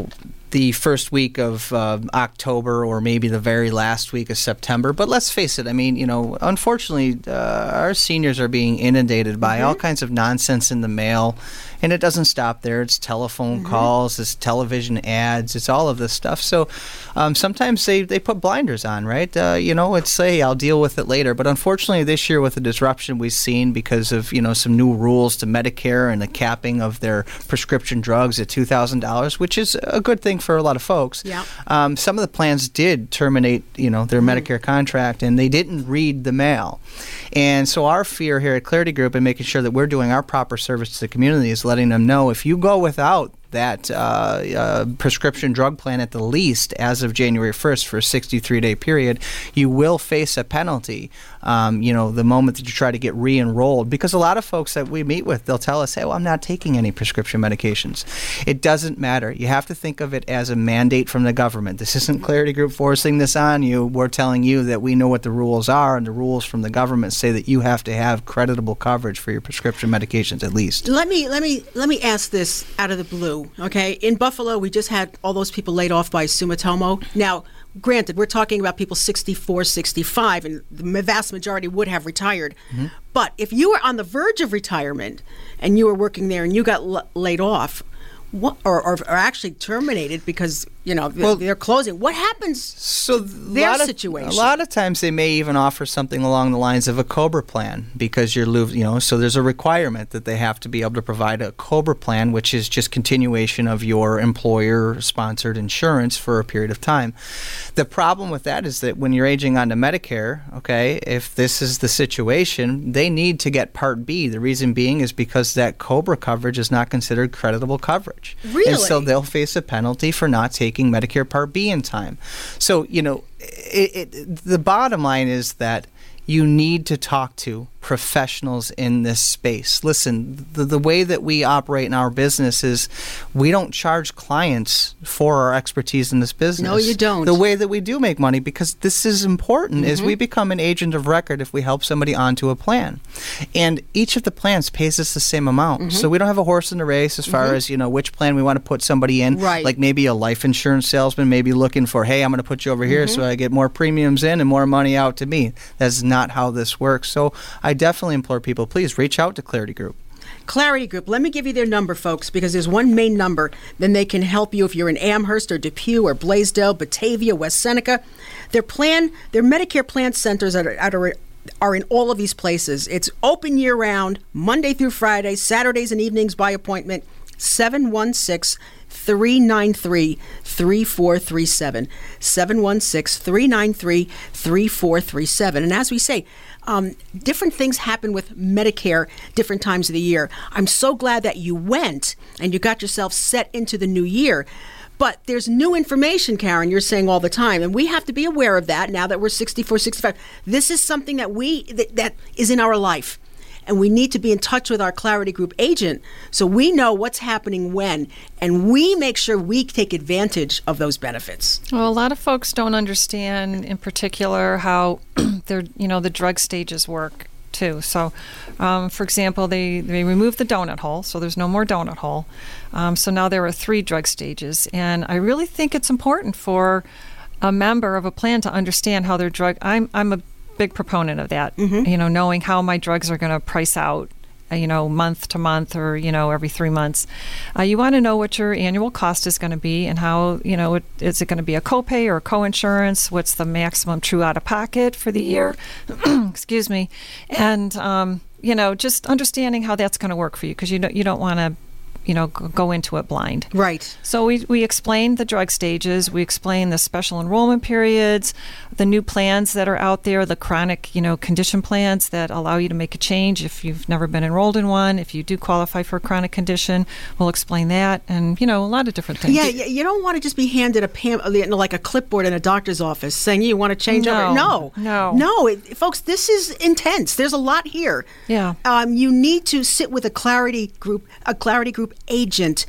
the first week of uh, October or maybe the very last week of September. But let's face it, I mean, you know, unfortunately, uh, our seniors are being inundated by mm-hmm. all kinds of nonsense in the mail. And it doesn't stop there. It's telephone mm-hmm. calls, it's television ads, it's all of this stuff. So um, sometimes they, they put blinders on, right? Uh, you know, it's, hey, I'll deal with it later. But unfortunately, this year with the disruption we've seen because of, you know, some new rules to Medicare and the capping of their prescription drugs at two thousand dollars, which is a good thing for a lot of folks. Yeah. Um, some of the plans did terminate, you know, their mm-hmm. Medicare contract, and they didn't read the mail. And so our fear here at Clarity Group and making sure that we're doing our proper service to the community is letting them know if you go without that uh, uh, prescription drug plan at the least as of January first for a sixty-three day period, you will face a penalty, um, you know, the moment that you try to get re-enrolled. Because a lot of folks that we meet with, they'll tell us, hey, well, I'm not taking any prescription medications. It doesn't matter. You have to think of it as a mandate from the government. This isn't Clarity Group forcing this on you. We're telling you that we know what the rules are, and the rules from the government say that you have to have creditable coverage for your prescription medications at least. Let me, let me, let me ask this out of the blue. Okay, in Buffalo, we just had all those people laid off by Sumitomo. Now, granted, we're talking about people sixty-four, sixty-five, and the vast majority would have retired. Mm-hmm. But if you were on the verge of retirement and you were working there and you got l- laid off, what, or, or, or actually terminated because, you know, well, they're closing, what happens so to their of, situation? A lot of times they may even offer something along the lines of a COBRA plan because you're, you know, so there's a requirement that they have to be able to provide a COBRA plan, which is just continuation of your employer-sponsored insurance for a period of time. The problem with that is that when you're aging onto Medicare, okay, if this is the situation, they need to get Part B. The reason being is because that COBRA coverage is not considered creditable coverage. Really? And so they'll face a penalty for not taking Medicare Part B in time. So, you know, it, it, the bottom line is that you need to talk to professionals in this space. Listen, the, the way that we operate in our business is we don't charge clients for our expertise in this business. No, you don't. The way that we do make money, because this is important, mm-hmm. is we become an agent of record if we help somebody onto a plan. And each of the plans pays us the same amount. Mm-hmm. So we don't have a horse in the race as far mm-hmm. as, you know, which plan we want to put somebody in. Right. Like maybe a life insurance salesman may be looking for, hey, I'm going to put you over here mm-hmm. so I get more premiums in and more money out to me. That's not how this works. So I definitely implore people, please reach out to Clarity Group. Clarity Group, let me give you their number, folks, because there's one main number. Then they can help you if you're in Amherst or Depew or Blaisdell, Batavia, West Seneca. Their plan, their Medicare plan centers are, are, are in all of these places. It's open year-round, Monday through Friday, Saturdays and evenings by appointment, seven one six, three nine three, three four three seven, seven one six, three nine three, three four three seven. And as we say, um, different things happen with Medicare different times of the year. I'm so glad that you went and you got yourself set into the new year. But there's new information, Karen, you're saying all the time, and we have to be aware of that now that we're sixty-four, sixty-five. This is something that we that, that is in our life. And we need to be in touch with our Clarity Group agent so we know what's happening when, and we make sure we take advantage of those benefits. Well, a lot of folks don't understand, in particular, how their, you know, the drug stages work too. So, um, for example, they they remove the donut hole, so there's no more donut hole. Um, so now there are three drug stages, and I really think it's important for a member of a plan to understand how their drug. I'm I'm a big proponent of that, mm-hmm. you know, knowing how my drugs are going to price out, uh, you know, month to month or, you know, every three months. Uh, you want to know what your annual cost is going to be and how, you know, it, is it going to be a copay or a coinsurance? What's the maximum true out of pocket for the year? Excuse me. And, um, you know, just understanding how that's going to work for you, because you don't, you don't want to, you know, go into it blind. Right. So we, we explained the drug stages, we explained the special enrollment periods, the new plans that are out there, the chronic, you know, condition plans that allow you to make a change if you've never been enrolled in one. If you do qualify for a chronic condition, we'll explain that, and, you know, a lot of different things. Yeah, you don't want to just be handed a pam- like a clipboard in a doctor's office saying you want to change no, over. No, no, no, it, folks. This is intense. There's a lot here. Yeah. Um, you need to sit with a Clarity Group, a Clarity Group agent,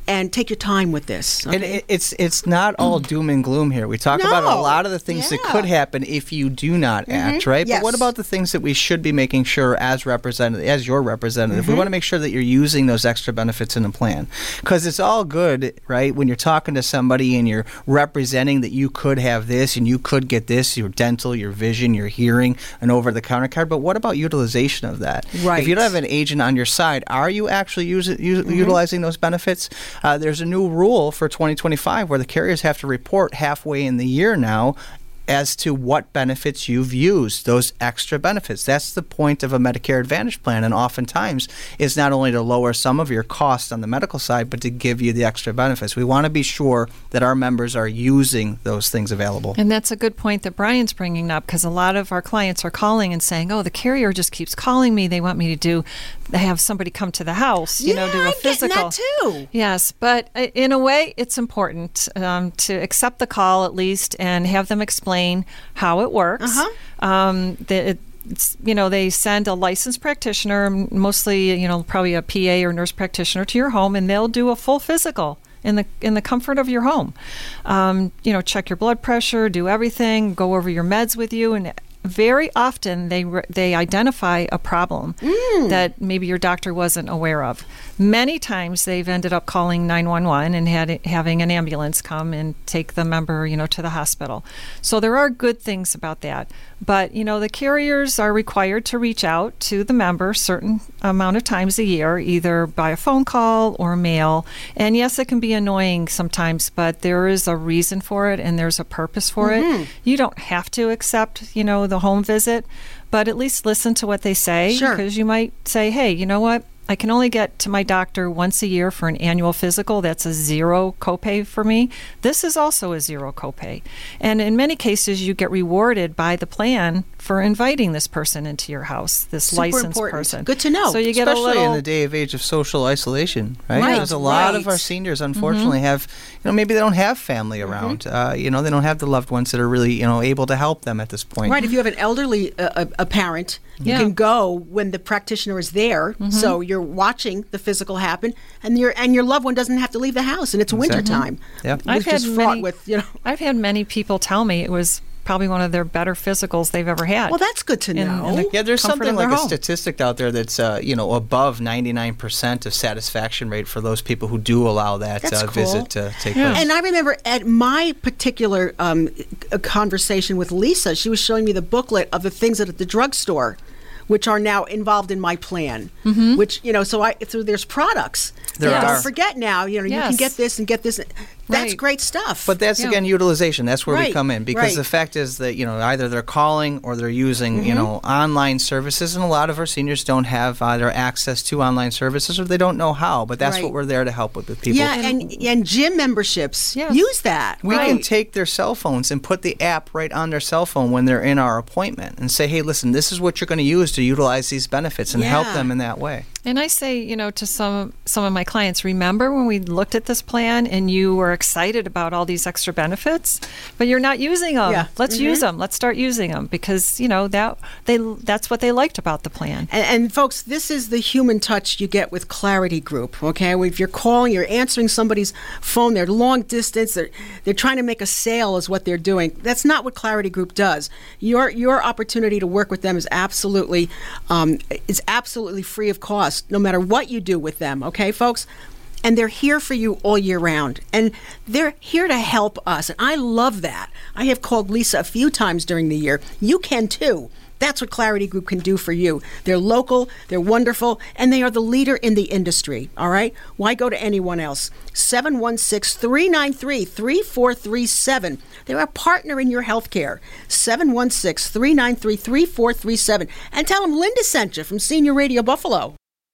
and take your time with this. Okay? And it, it's it's not all doom and gloom here. We talk No. about a lot of the things that Yeah. could happen if you do not Mhm. act, right? Yes. But what about the things that we should be making sure as representative, as your representative, we Mhm. want to make sure that you're using those extra benefits in the plan. Because it's all good, right, when you're talking to somebody and you're representing that you could have this and you could get this, your dental, your vision, your hearing, an over-the-counter card. But what about utilization of that? Right. If you don't have an agent on your side, are you actually using, u- Mhm. utilizing those benefits? Uh, there's a new rule for twenty twenty-five where the carriers have to report halfway in the year now as to what benefits you've used, those extra benefits. That's the point of a Medicare Advantage plan, and oftentimes is not only to lower some of your costs on the medical side, but to give you the extra benefits. We want to be sure that our members are using those things available. And that's a good point that Brian's bringing up, because a lot of our clients are calling and saying, oh, the carrier just keeps calling me. They want me to do, they have somebody come to the house, you Yeah, know, do a I'm getting physical. that too. Yes, but uh, in a way, it's important um, to accept the call at least and have them explain how it works. Uh-huh. Um, the, it, it's, you know, they send a licensed practitioner, mostly, you know, probably a P A or nurse practitioner to your home, and they'll do a full physical in the in the comfort of your home. Um, you know, check your blood pressure, do everything, go over your meds with you, and very often they re- they identify a problem Mm. that maybe your doctor wasn't aware of. Many times they've ended up calling nine one one and had having an ambulance come and take the member, you know, to the hospital. So there are good things about that. But, you know, the carriers are required to reach out to the member a certain amount of times a year, either by a phone call or mail. And yes, it can be annoying sometimes, but there is a reason for it and there's a purpose for Mhm. it. You don't have to accept, you know, the home visit, but at least listen to what they say. Sure. Because you might say, hey, you know what? I can only get to my doctor once a year for an annual physical. That's a zero copay for me. This is also a zero copay. And in many cases, you get rewarded by the plan for inviting this person into your house, this Super licensed important. person. Good to know. So you get Especially a little... in the day of age of social isolation, right? Right, Because a lot right. of our seniors, unfortunately, Mhm. have, you know, maybe they don't have family around. Uh, you know, they don't have the loved ones that are really, you know, able to help them at this point. Right. If you have an elderly uh, a, a parent, you Yeah. can go when the practitioner is there. Mhm. So you're watching the physical happen, and your and your loved one doesn't have to leave the house, and it's Exactly. wintertime. Yep. I've Which had is fraught many, with, you know. I've had many people tell me it was probably one of their better physicals they've ever had. Well, that's good to in- know. in the Yeah, there's comfort something of their like a home. statistic out there that's, uh, you know, above ninety-nine percent of satisfaction rate for those people who do allow that That's uh, cool. visit to take place. And I remember at my particular um, a conversation with Lisa, she was showing me the booklet of the things at the drugstore, which are now involved in my plan. Mhm. Which, you know, so I so there's products. There Don't are. forget now, you know, you Yes. can get this and get this. That's Right. great stuff. But that's Yeah. again utilization. That's where we Right, come in because right. the fact is that you know either they're calling or they're using you Mhm. know online services, and a lot of our seniors don't have either access to online services or they don't know how. But that's Right. what we're there to help with the people. yeah, and and gym memberships Yes. use that. We right. can take their cell phones and put the app right on their cell phone when they're in our appointment and say, hey, listen, this is what you're going to use to utilize these benefits and help Yeah. them in that way. And I say, you know, to some some of my clients, remember when we looked at this plan and you were excited about all these extra benefits, but you're not using them. Yeah. Let's Mhm. use them. Let's start using them because, you know, that they that's what they liked about the plan. And, and folks, this is the human touch you get with Clarity Group. Okay, if you're calling, you're answering somebody's phone. They're long distance. They're they're trying to make a sale, is what they're doing. That's not what Clarity Group does. Your your opportunity to work with them is absolutely um, is absolutely free of cost, no matter what you do with them. Okay, folks. And they're here for you all year round. And they're here to help us. And I love that. I have called Lisa a few times during the year. You can too. That's what Clarity Group can do for you. They're local, they're wonderful, and they are the leader in the industry, all right? Why go to anyone else? seven one six, three nine three, three four three seven. They're a partner in your healthcare. seven one six, three nine three, three four three seven. And tell them Linda sent you from Senior Radio Buffalo.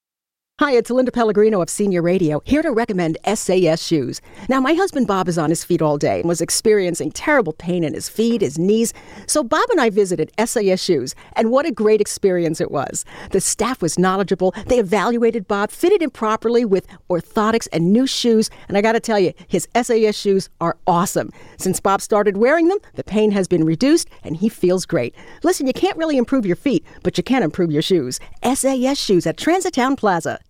Hi, it's Linda Pellegrino of Senior Radio, here to recommend S A S shoes. Now, my husband Bob is on his feet all day and was experiencing terrible pain in his feet, his knees. So Bob and I visited S A S Shoes, and what a great experience it was. The staff was knowledgeable. They evaluated Bob, fitted him properly with orthotics and new shoes. And I got to tell you, his S A S shoes are awesome. Since Bob started wearing them, the pain has been reduced, and he feels great. Listen, you can't really improve your feet, but you can improve your shoes. S A S Shoes at Transitown Plaza.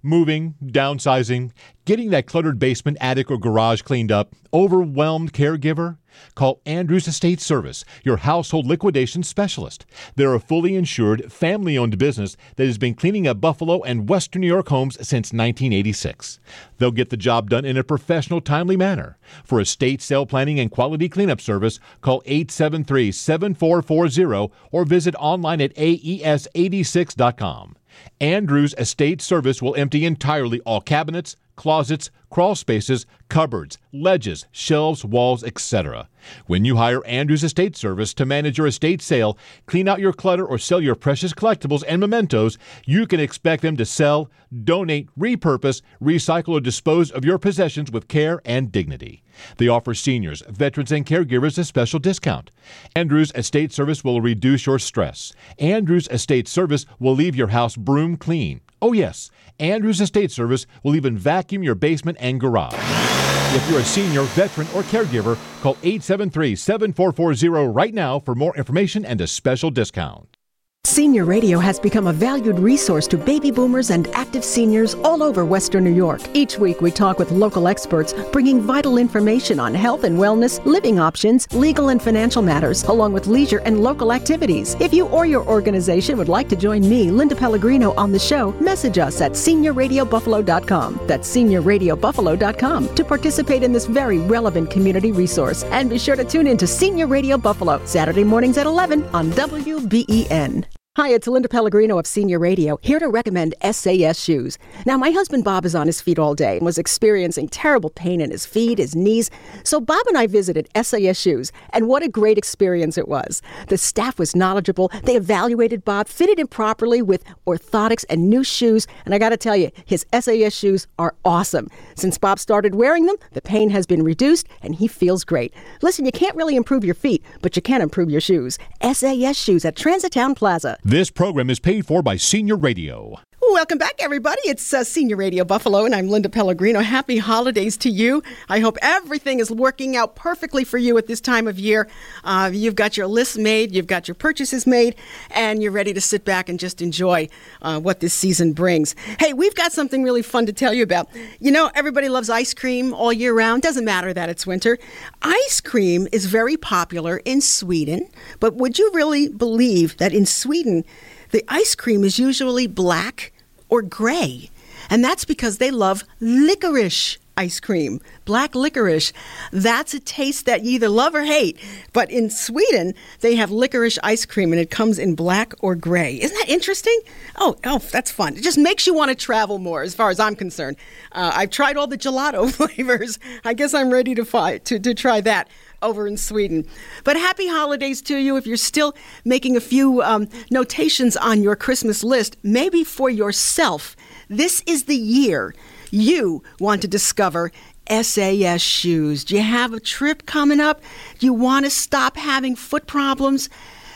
Moving, downsizing, getting that cluttered basement, attic, or garage cleaned up, overwhelmed caregiver? Call Andrews Estate Service, your household liquidation specialist. They're a fully insured, family-owned business that has been cleaning up Buffalo and Western New York homes since nineteen eighty-six. They'll get the job done in a professional, timely manner. For estate sale planning and quality cleanup service, call eight seven three, seven four four zero or visit online at A E S eighty-six dot com. Andrews Estate Service will empty entirely all cabinets, closets, crawl spaces, cupboards, ledges, shelves, walls, et cetera. When you hire Andrews Estate Service to manage your estate sale, clean out your clutter, or sell your precious collectibles and mementos, you can expect them to sell, donate, repurpose, recycle, or dispose of your possessions with care and dignity. They offer seniors, veterans, and caregivers a special discount. Andrews Estate Service will reduce your stress. Andrews Estate Service will leave your house broom clean. Oh yes, Andrews Estate Service will even vacuum your basement and garage. If you're a senior, veteran, or caregiver, call eight seven three, seven four four zero right now for more information and a special discount. Senior Radio has become a valued resource to baby boomers and active seniors all over Western New York. Each week we talk with local experts, bringing vital information on health and wellness, living options, legal and financial matters, along with leisure and local activities. If you or your organization would like to join me, Linda Pellegrino, on the show, message us at senior radio buffalo dot com. That's senior radio buffalo dot com to participate in this very relevant community resource. And be sure to tune in to Senior Radio Buffalo, Saturday mornings at eleven on W B E N. Hi, it's Linda Pellegrino of Senior Radio, here to recommend S A S Shoes. Now, my husband Bob is on his feet all day and was experiencing terrible pain in his feet, his knees. So Bob and I visited S A S Shoes, and what a great experience it was. The staff was knowledgeable. They evaluated Bob, fitted him properly with orthotics and new shoes. And I got to tell you, his S A S shoes are awesome. Since Bob started wearing them, the pain has been reduced, and he feels great. Listen, you can't really improve your feet, but you can improve your shoes. S A S Shoes at Transitown Plaza. This program is paid for by Senior Radio. Welcome back, everybody. It's uh, Senior Radio Buffalo, and I'm Linda Pellegrino. Happy holidays to you. I hope everything is working out perfectly for you at this time of year. Uh, you've got your lists made, you've got your purchases made, and you're ready to sit back and just enjoy uh, what this season brings. Hey, we've got something really fun to tell you about. You know, everybody loves ice cream all year round. Doesn't matter that it's winter. Ice cream is very popular in Sweden, but would you really believe that in Sweden, the ice cream is usually black or gray? And that's because they love licorice ice cream, black licorice. That's a taste that you either love or hate. But in Sweden, they have licorice ice cream, and it comes in black or gray. Isn't that interesting? Oh, oh, that's fun. It just makes you want to travel more, as far as I'm concerned. Uh, I've tried all the gelato flavors. I guess I'm ready to, fi- to, to try that over in Sweden. But happy holidays to you. If you're still making a few um, notations on your Christmas list, maybe for yourself, this is the year you want to discover S A S Shoes. Do you have a trip coming up? Do you want to stop having foot problems?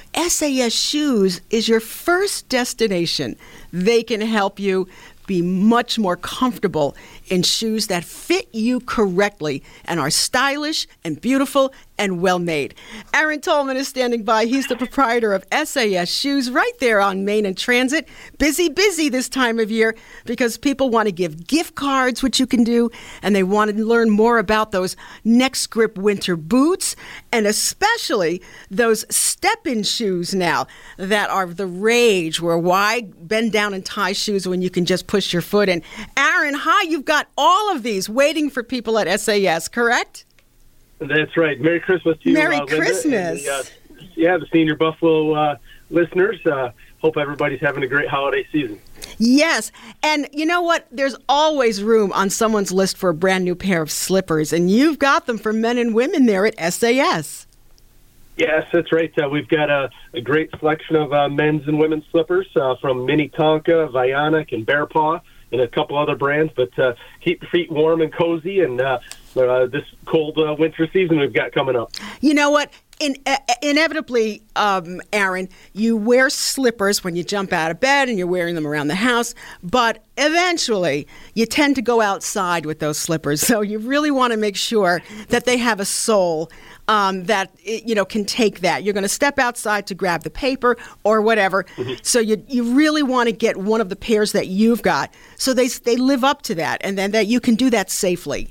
S A S Shoes is your first destination. They can help you be much more comfortable in shoes that fit you correctly and are stylish and beautiful and well-made. Aaron Tolman is standing by. He's the proprietor of S A S Shoes right there on Main and Transit. Busy, busy this time of year because people want to give gift cards, which you can do, and they want to learn more about those next grip winter boots, and especially those step-in shoes now that are the rage, where why bend down and tie shoes when you can just push your foot in. Aaron, hi, you've got all of these waiting for people at S A S, correct? That's right. Merry Christmas to you, Merry uh, Linda, Christmas. and the, uh, yeah, the Senior Buffalo uh, listeners. Uh, hope everybody's having a great holiday season. Yes. And you know what? There's always room on someone's list for a brand new pair of slippers, and you've got them for men and women there at S A S. Yes, that's right. Uh, we've got a, a great selection of uh, men's and women's slippers uh, from Mini Tonka, Vionic, and Bear Paw, and a couple other brands. But uh, keep your feet warm and cozy, and uh, uh, this cold uh, winter season we've got coming up. You know what? in, uh, inevitably, um, Aaron, you wear slippers when you jump out of bed and you're wearing them around the house, but eventually you tend to go outside with those slippers. So you really want to make sure that they have a sole um, that, you know, can take that. You're going to step outside to grab the paper or whatever. Mm-hmm. So you you really want to get one of the pairs that you've got so they, they live up to that, and then that you can do that safely.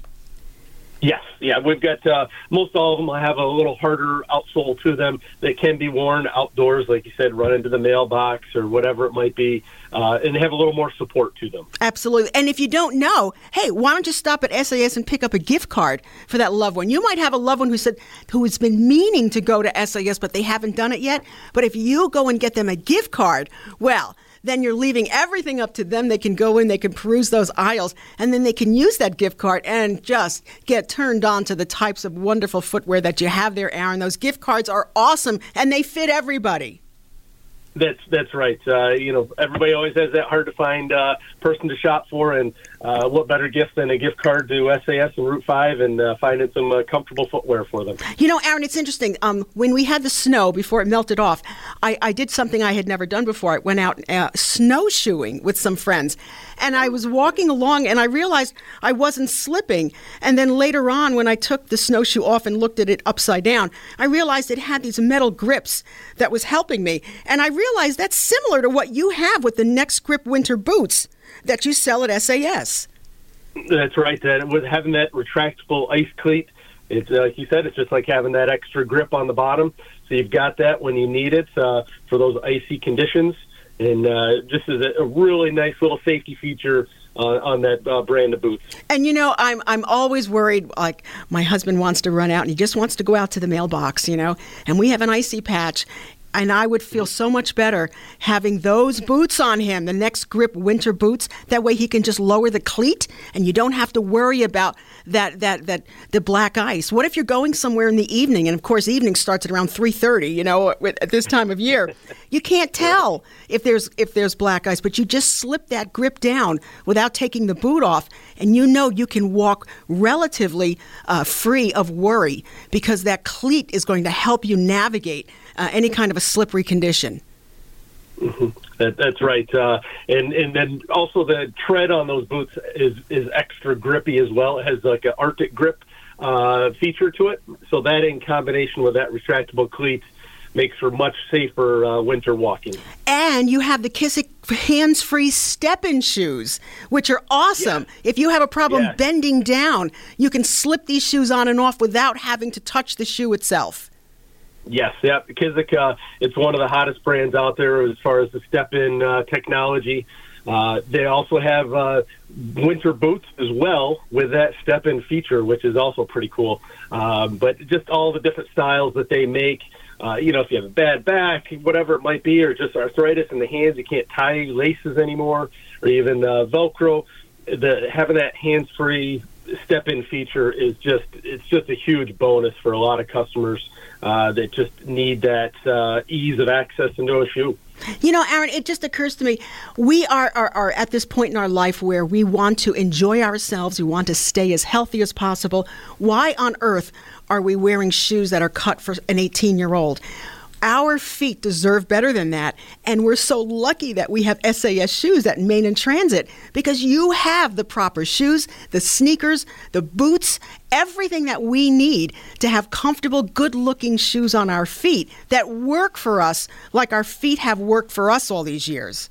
Yes, yeah, we've got uh, most all of them have a little harder outsole to them that can be worn outdoors, like you said, run into the mailbox or whatever it might be, uh, and have a little more support to them. Absolutely. And if you don't know, hey, why don't you stop at S A S and pick up a gift card for that loved one? You might have a loved one who said who has been meaning to go to S A S, but they haven't done it yet. But if you go and get them a gift card, well, then you're leaving everything up to them. They can go in, they can peruse those aisles, and then they can use that gift card and just get turned on to the types of wonderful footwear that you have there, Aaron. Those gift cards are awesome, and they fit everybody. That's that's right. Uh, you know, everybody always has that hard-to-find uh, person to shop for, and uh, what better gift than a gift card to S A S and Route five and uh, finding some uh, comfortable footwear for them. You know, Aaron, it's interesting. Um, when we had the snow, before it melted off, I, I did something I had never done before. I went out uh, snowshoeing with some friends, and I was walking along, and I realized I wasn't slipping. And then later on, when I took the snowshoe off and looked at it upside down, I realized it had these metal grips that was helping me. And I realized that's similar to what you have with the Next Grip winter boots that you sell at S A S. That's right. That with having that retractable ice cleat, it's uh, like you said, it's just like having that extra grip on the bottom. So you've got that when you need it uh, for those icy conditions, and uh, just as a, a really nice little safety feature uh, on that uh, brand of boots. And you know, I'm I'm always worried. Like my husband wants to run out, and he just wants to go out to the mailbox, you know, and we have an icy patch. And I would feel so much better having those boots on him, the Next Grip winter boots. That way he can just lower the cleat, and you don't have to worry about that that that the black ice. What if you're going somewhere in the evening, and of course evening starts at around three thirty, you know, at this time of year. You can't tell if there's if there's black ice, but you just slip that grip down without taking the boot off, and you know you can walk relatively uh, free of worry, because that cleat is going to help you navigate Uh, any kind of a slippery condition. Mm-hmm. That, that's right. Uh, and and then also the tread on those boots is, is extra grippy as well. It has like an Arctic grip uh, feature to it. So that in combination with that retractable cleat makes for much safer uh, winter walking. And you have the Kissick hands-free step-in shoes, which are awesome. Yeah. If you have a problem yeah. bending down, you can slip these shoes on and off without having to touch the shoe itself. Yes, yeah, Kissick, uh, it's one of the hottest brands out there as far as the step-in uh, technology. Uh, they also have uh, winter boots as well with that step-in feature, which is also pretty cool. Um, but just all the different styles that they make, uh, you know, if you have a bad back, whatever it might be, or just arthritis in the hands, you can't tie laces anymore, or even uh, Velcro, the having that hands-free step-in feature is just, it's just a huge bonus for a lot of customers uh, that just need that uh, ease of access into a shoe. You know, Aaron, it just occurs to me, we are, are, are at this point in our life where we want to enjoy ourselves, we want to stay as healthy as possible. Why on earth are we wearing shoes that are cut for an eighteen-year-old? Our feet deserve better than that, and we're so lucky that we have S A S shoes at Main and Transit, because you have the proper shoes, the sneakers, the boots, everything that we need to have comfortable, good-looking shoes on our feet that work for us like our feet have worked for us all these years.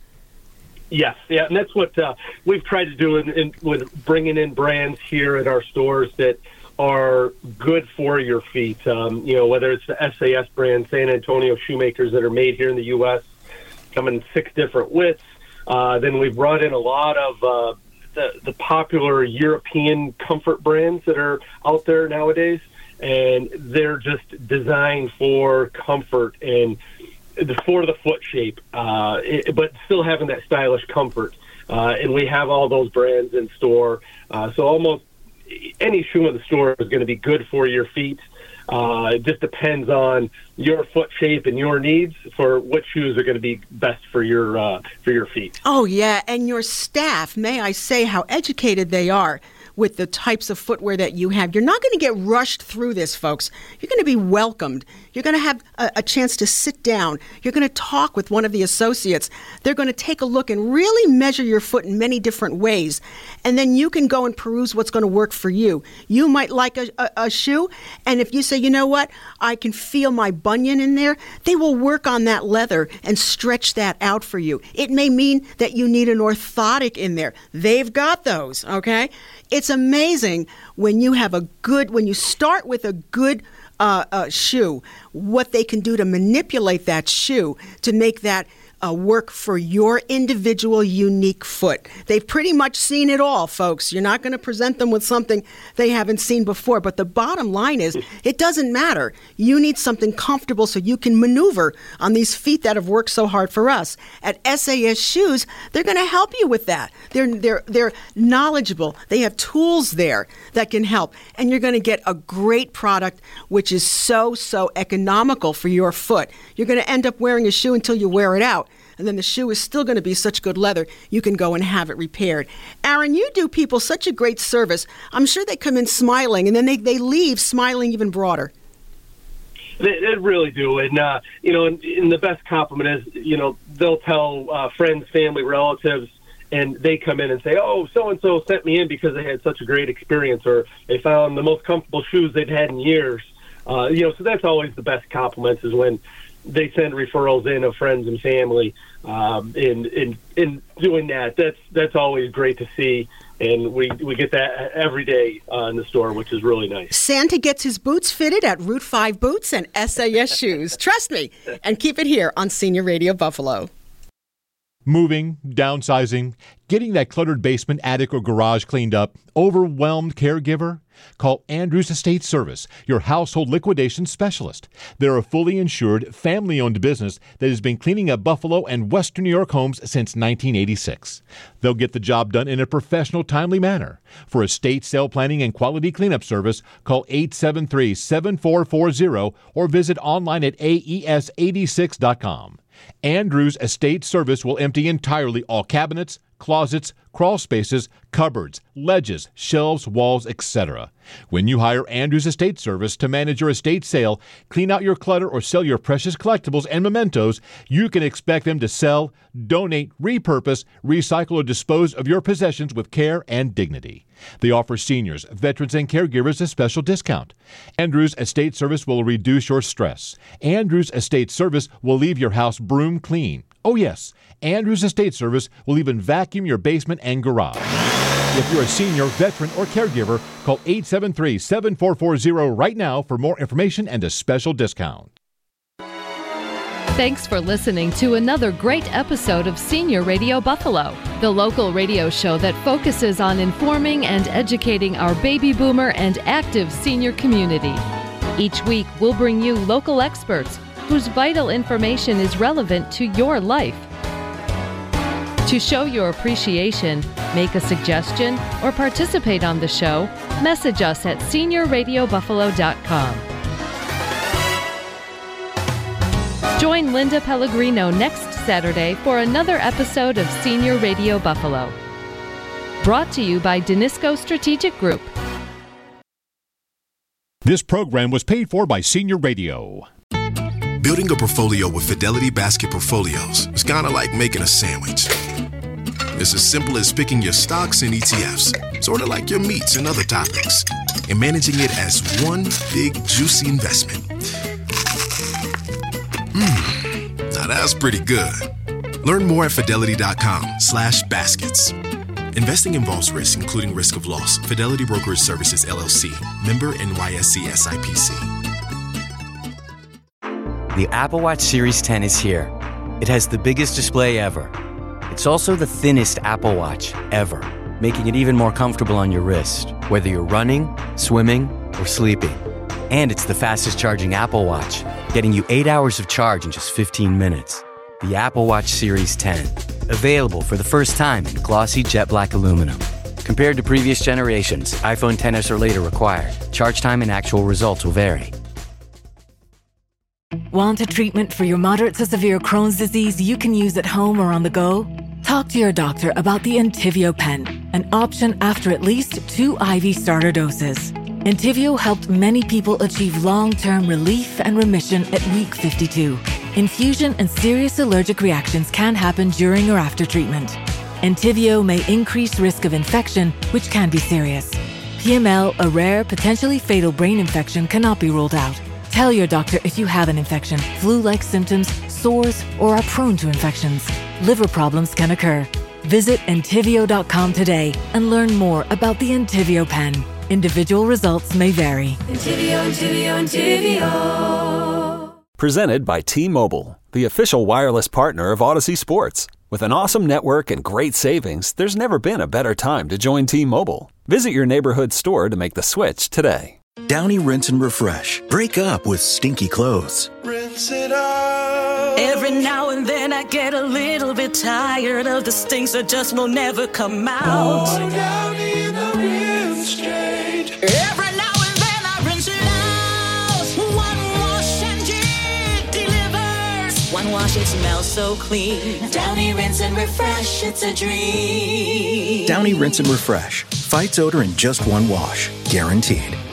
Yes, yeah, and that's what uh, we've tried to do in, in, with bringing in brands here at our stores that are good for your feet. Um, you know, whether it's the S A S brand, San Antonio Shoemakers, that are made here in the U S, come in six different widths. Uh, then we've brought in a lot of uh, the, the popular European comfort brands that are out there nowadays, and they're just designed for comfort and the for the foot shape, uh, it, but still having that stylish comfort. Uh, and we have all those brands in store. Uh, so almost any shoe in the store is going to be good for your feet. Uh, it just depends on your foot shape and your needs for what shoes are going to be best for your uh, for your feet. Oh, yeah, and your staff, may I say how educated they are with the types of footwear that you have. You're not going to get rushed through this, folks. You're going to be welcomed. You're going to have a, a chance to sit down. You're going to talk with one of the associates. They're going to take a look and really measure your foot in many different ways. And then you can go and peruse what's going to work for you. You might like a, a, a shoe, and if you say, you know what, I can feel my bunion in there, they will work on that leather and stretch that out for you. It may mean that you need an orthotic in there. They've got those, okay? It's amazing when you have a good, when you start with a good uh, uh, shoe, what they can do to manipulate that shoe to make that Uh, work for your individual unique foot. They've pretty much seen it all, folks. You're not going to present them with something they haven't seen before. But the bottom line is, it doesn't matter. You need something comfortable so you can maneuver on these feet that have worked so hard for us. At S A S Shoes, they're going to help you with that. They're they're they're knowledgeable. They have tools there that can help, and you're going to get a great product, which is so so economical for your foot. You're going to end up wearing a shoe until you wear it out. And then the shoe is still going to be such good leather, you can go and have it repaired. Aaron, you do people such a great service. I'm sure they come in smiling, and then they, they leave smiling even broader. They, they really do. And, uh, you know, and, and the best compliment is, you know, they'll tell uh, friends, family, relatives, and they come in and say, oh, so-and-so sent me in because they had such a great experience, or they found the most comfortable shoes they've had in years. Uh, you know, so that's always the best compliments, is when they send referrals in of friends and family. Um, in, in in doing that, that's that's always great to see, and we, we get that every day uh, in the store, which is really nice. Santa gets his boots fitted at Route five Boots and S A S Shoes. Trust me, and keep it here on Senior Radio Buffalo. Moving, downsizing, getting that cluttered basement, attic, or garage cleaned up, overwhelmed caregiver? Call Andrews Estate Service, your household liquidation specialist. They're a fully insured, family-owned business that has been cleaning up Buffalo and Western New York homes since nineteen eighty-six. They'll get the job done in a professional, timely manner. For estate sale planning and quality cleanup service, call eight seven three, seven four four zero or visit online at A E S eighty-six dot com. Andrews Estate Service will empty entirely all cabinets, closets, crawl spaces, cupboards, ledges, shelves, walls, et cetera. When you hire Andrews Estate Service to manage your estate sale, clean out your clutter, or sell your precious collectibles and mementos, you can expect them to sell, donate, repurpose, recycle, or dispose of your possessions with care and dignity. They offer seniors, veterans, and caregivers a special discount. Andrews Estate Service will reduce your stress. Andrews Estate Service will leave your house broom clean. Oh yes, Andrews Estate Service will even vacuum your basement and garage. If you're a senior, veteran, or caregiver, call eight seven three, seven four four zero right now for more information and a special discount. Thanks for listening to another great episode of Senior Radio Buffalo, the local radio show that focuses on informing and educating our baby boomer and active senior community. Each week, we'll bring you local experts whose vital information is relevant to your life. To show your appreciation, make a suggestion, or participate on the show, message us at senior radio buffalo dot com. Join Linda Pellegrino next Saturday for another episode of Senior Radio Buffalo. Brought to you by Danisco Strategic Group. This program was paid for by Senior Radio. Building a portfolio with Fidelity Basket Portfolios is kind of like making a sandwich. It's as simple as picking your stocks and E T Fs, sort of like your meats and other toppings, and managing it as one big, juicy investment. Mmm, now that's pretty good. Learn more at fidelity.com slash baskets. Investing involves risk, including risk of loss. Fidelity Brokerage Services, L L C. Member N Y S E S I P C. The Apple Watch Series ten is here. It has the biggest display ever. It's also the thinnest Apple Watch ever, making it even more comfortable on your wrist, whether you're running, swimming, or sleeping. And it's the fastest charging Apple Watch, getting you eight hours of charge in just fifteen minutes. The Apple Watch Series ten, available for the first time in glossy jet black aluminum. Compared to previous generations, iPhone X S or later required. Charge time and actual results will vary. Want a treatment for your moderate to severe Crohn's disease you can use at home or on the go? Talk to your doctor about the Entyvio pen, an option after at least two I V starter doses. Entyvio helped many people achieve long-term relief and remission at week fifty-two. Infusion and serious allergic reactions can happen during or after treatment. Entyvio may increase risk of infection, which can be serious. P M L, a rare, potentially fatal brain infection, cannot be ruled out. Tell your doctor if you have an infection, flu-like symptoms, sores, or are prone to infections. Liver problems can occur. Visit Entyvio dot com today and learn more about the Entyvio pen. Individual results may vary. Entyvio, Entyvio, Entyvio. Presented by T-Mobile, the official wireless partner of Odyssey Sports. With an awesome network and great savings, there's never been a better time to join T-Mobile. Visit your neighborhood store to make the switch today. Downy Rinse and Refresh. Break up with stinky clothes. Rinse it out. Every now and then I get a little bit tired of the stinks that just will never come out. Pour Downy in the rinse straight. Every now and then I rinse it out. One wash and it delivers. One wash, it smells so clean. Downy Rinse and Refresh, it's a dream. Downy Rinse and Refresh. Fights odor in just one wash. Guaranteed.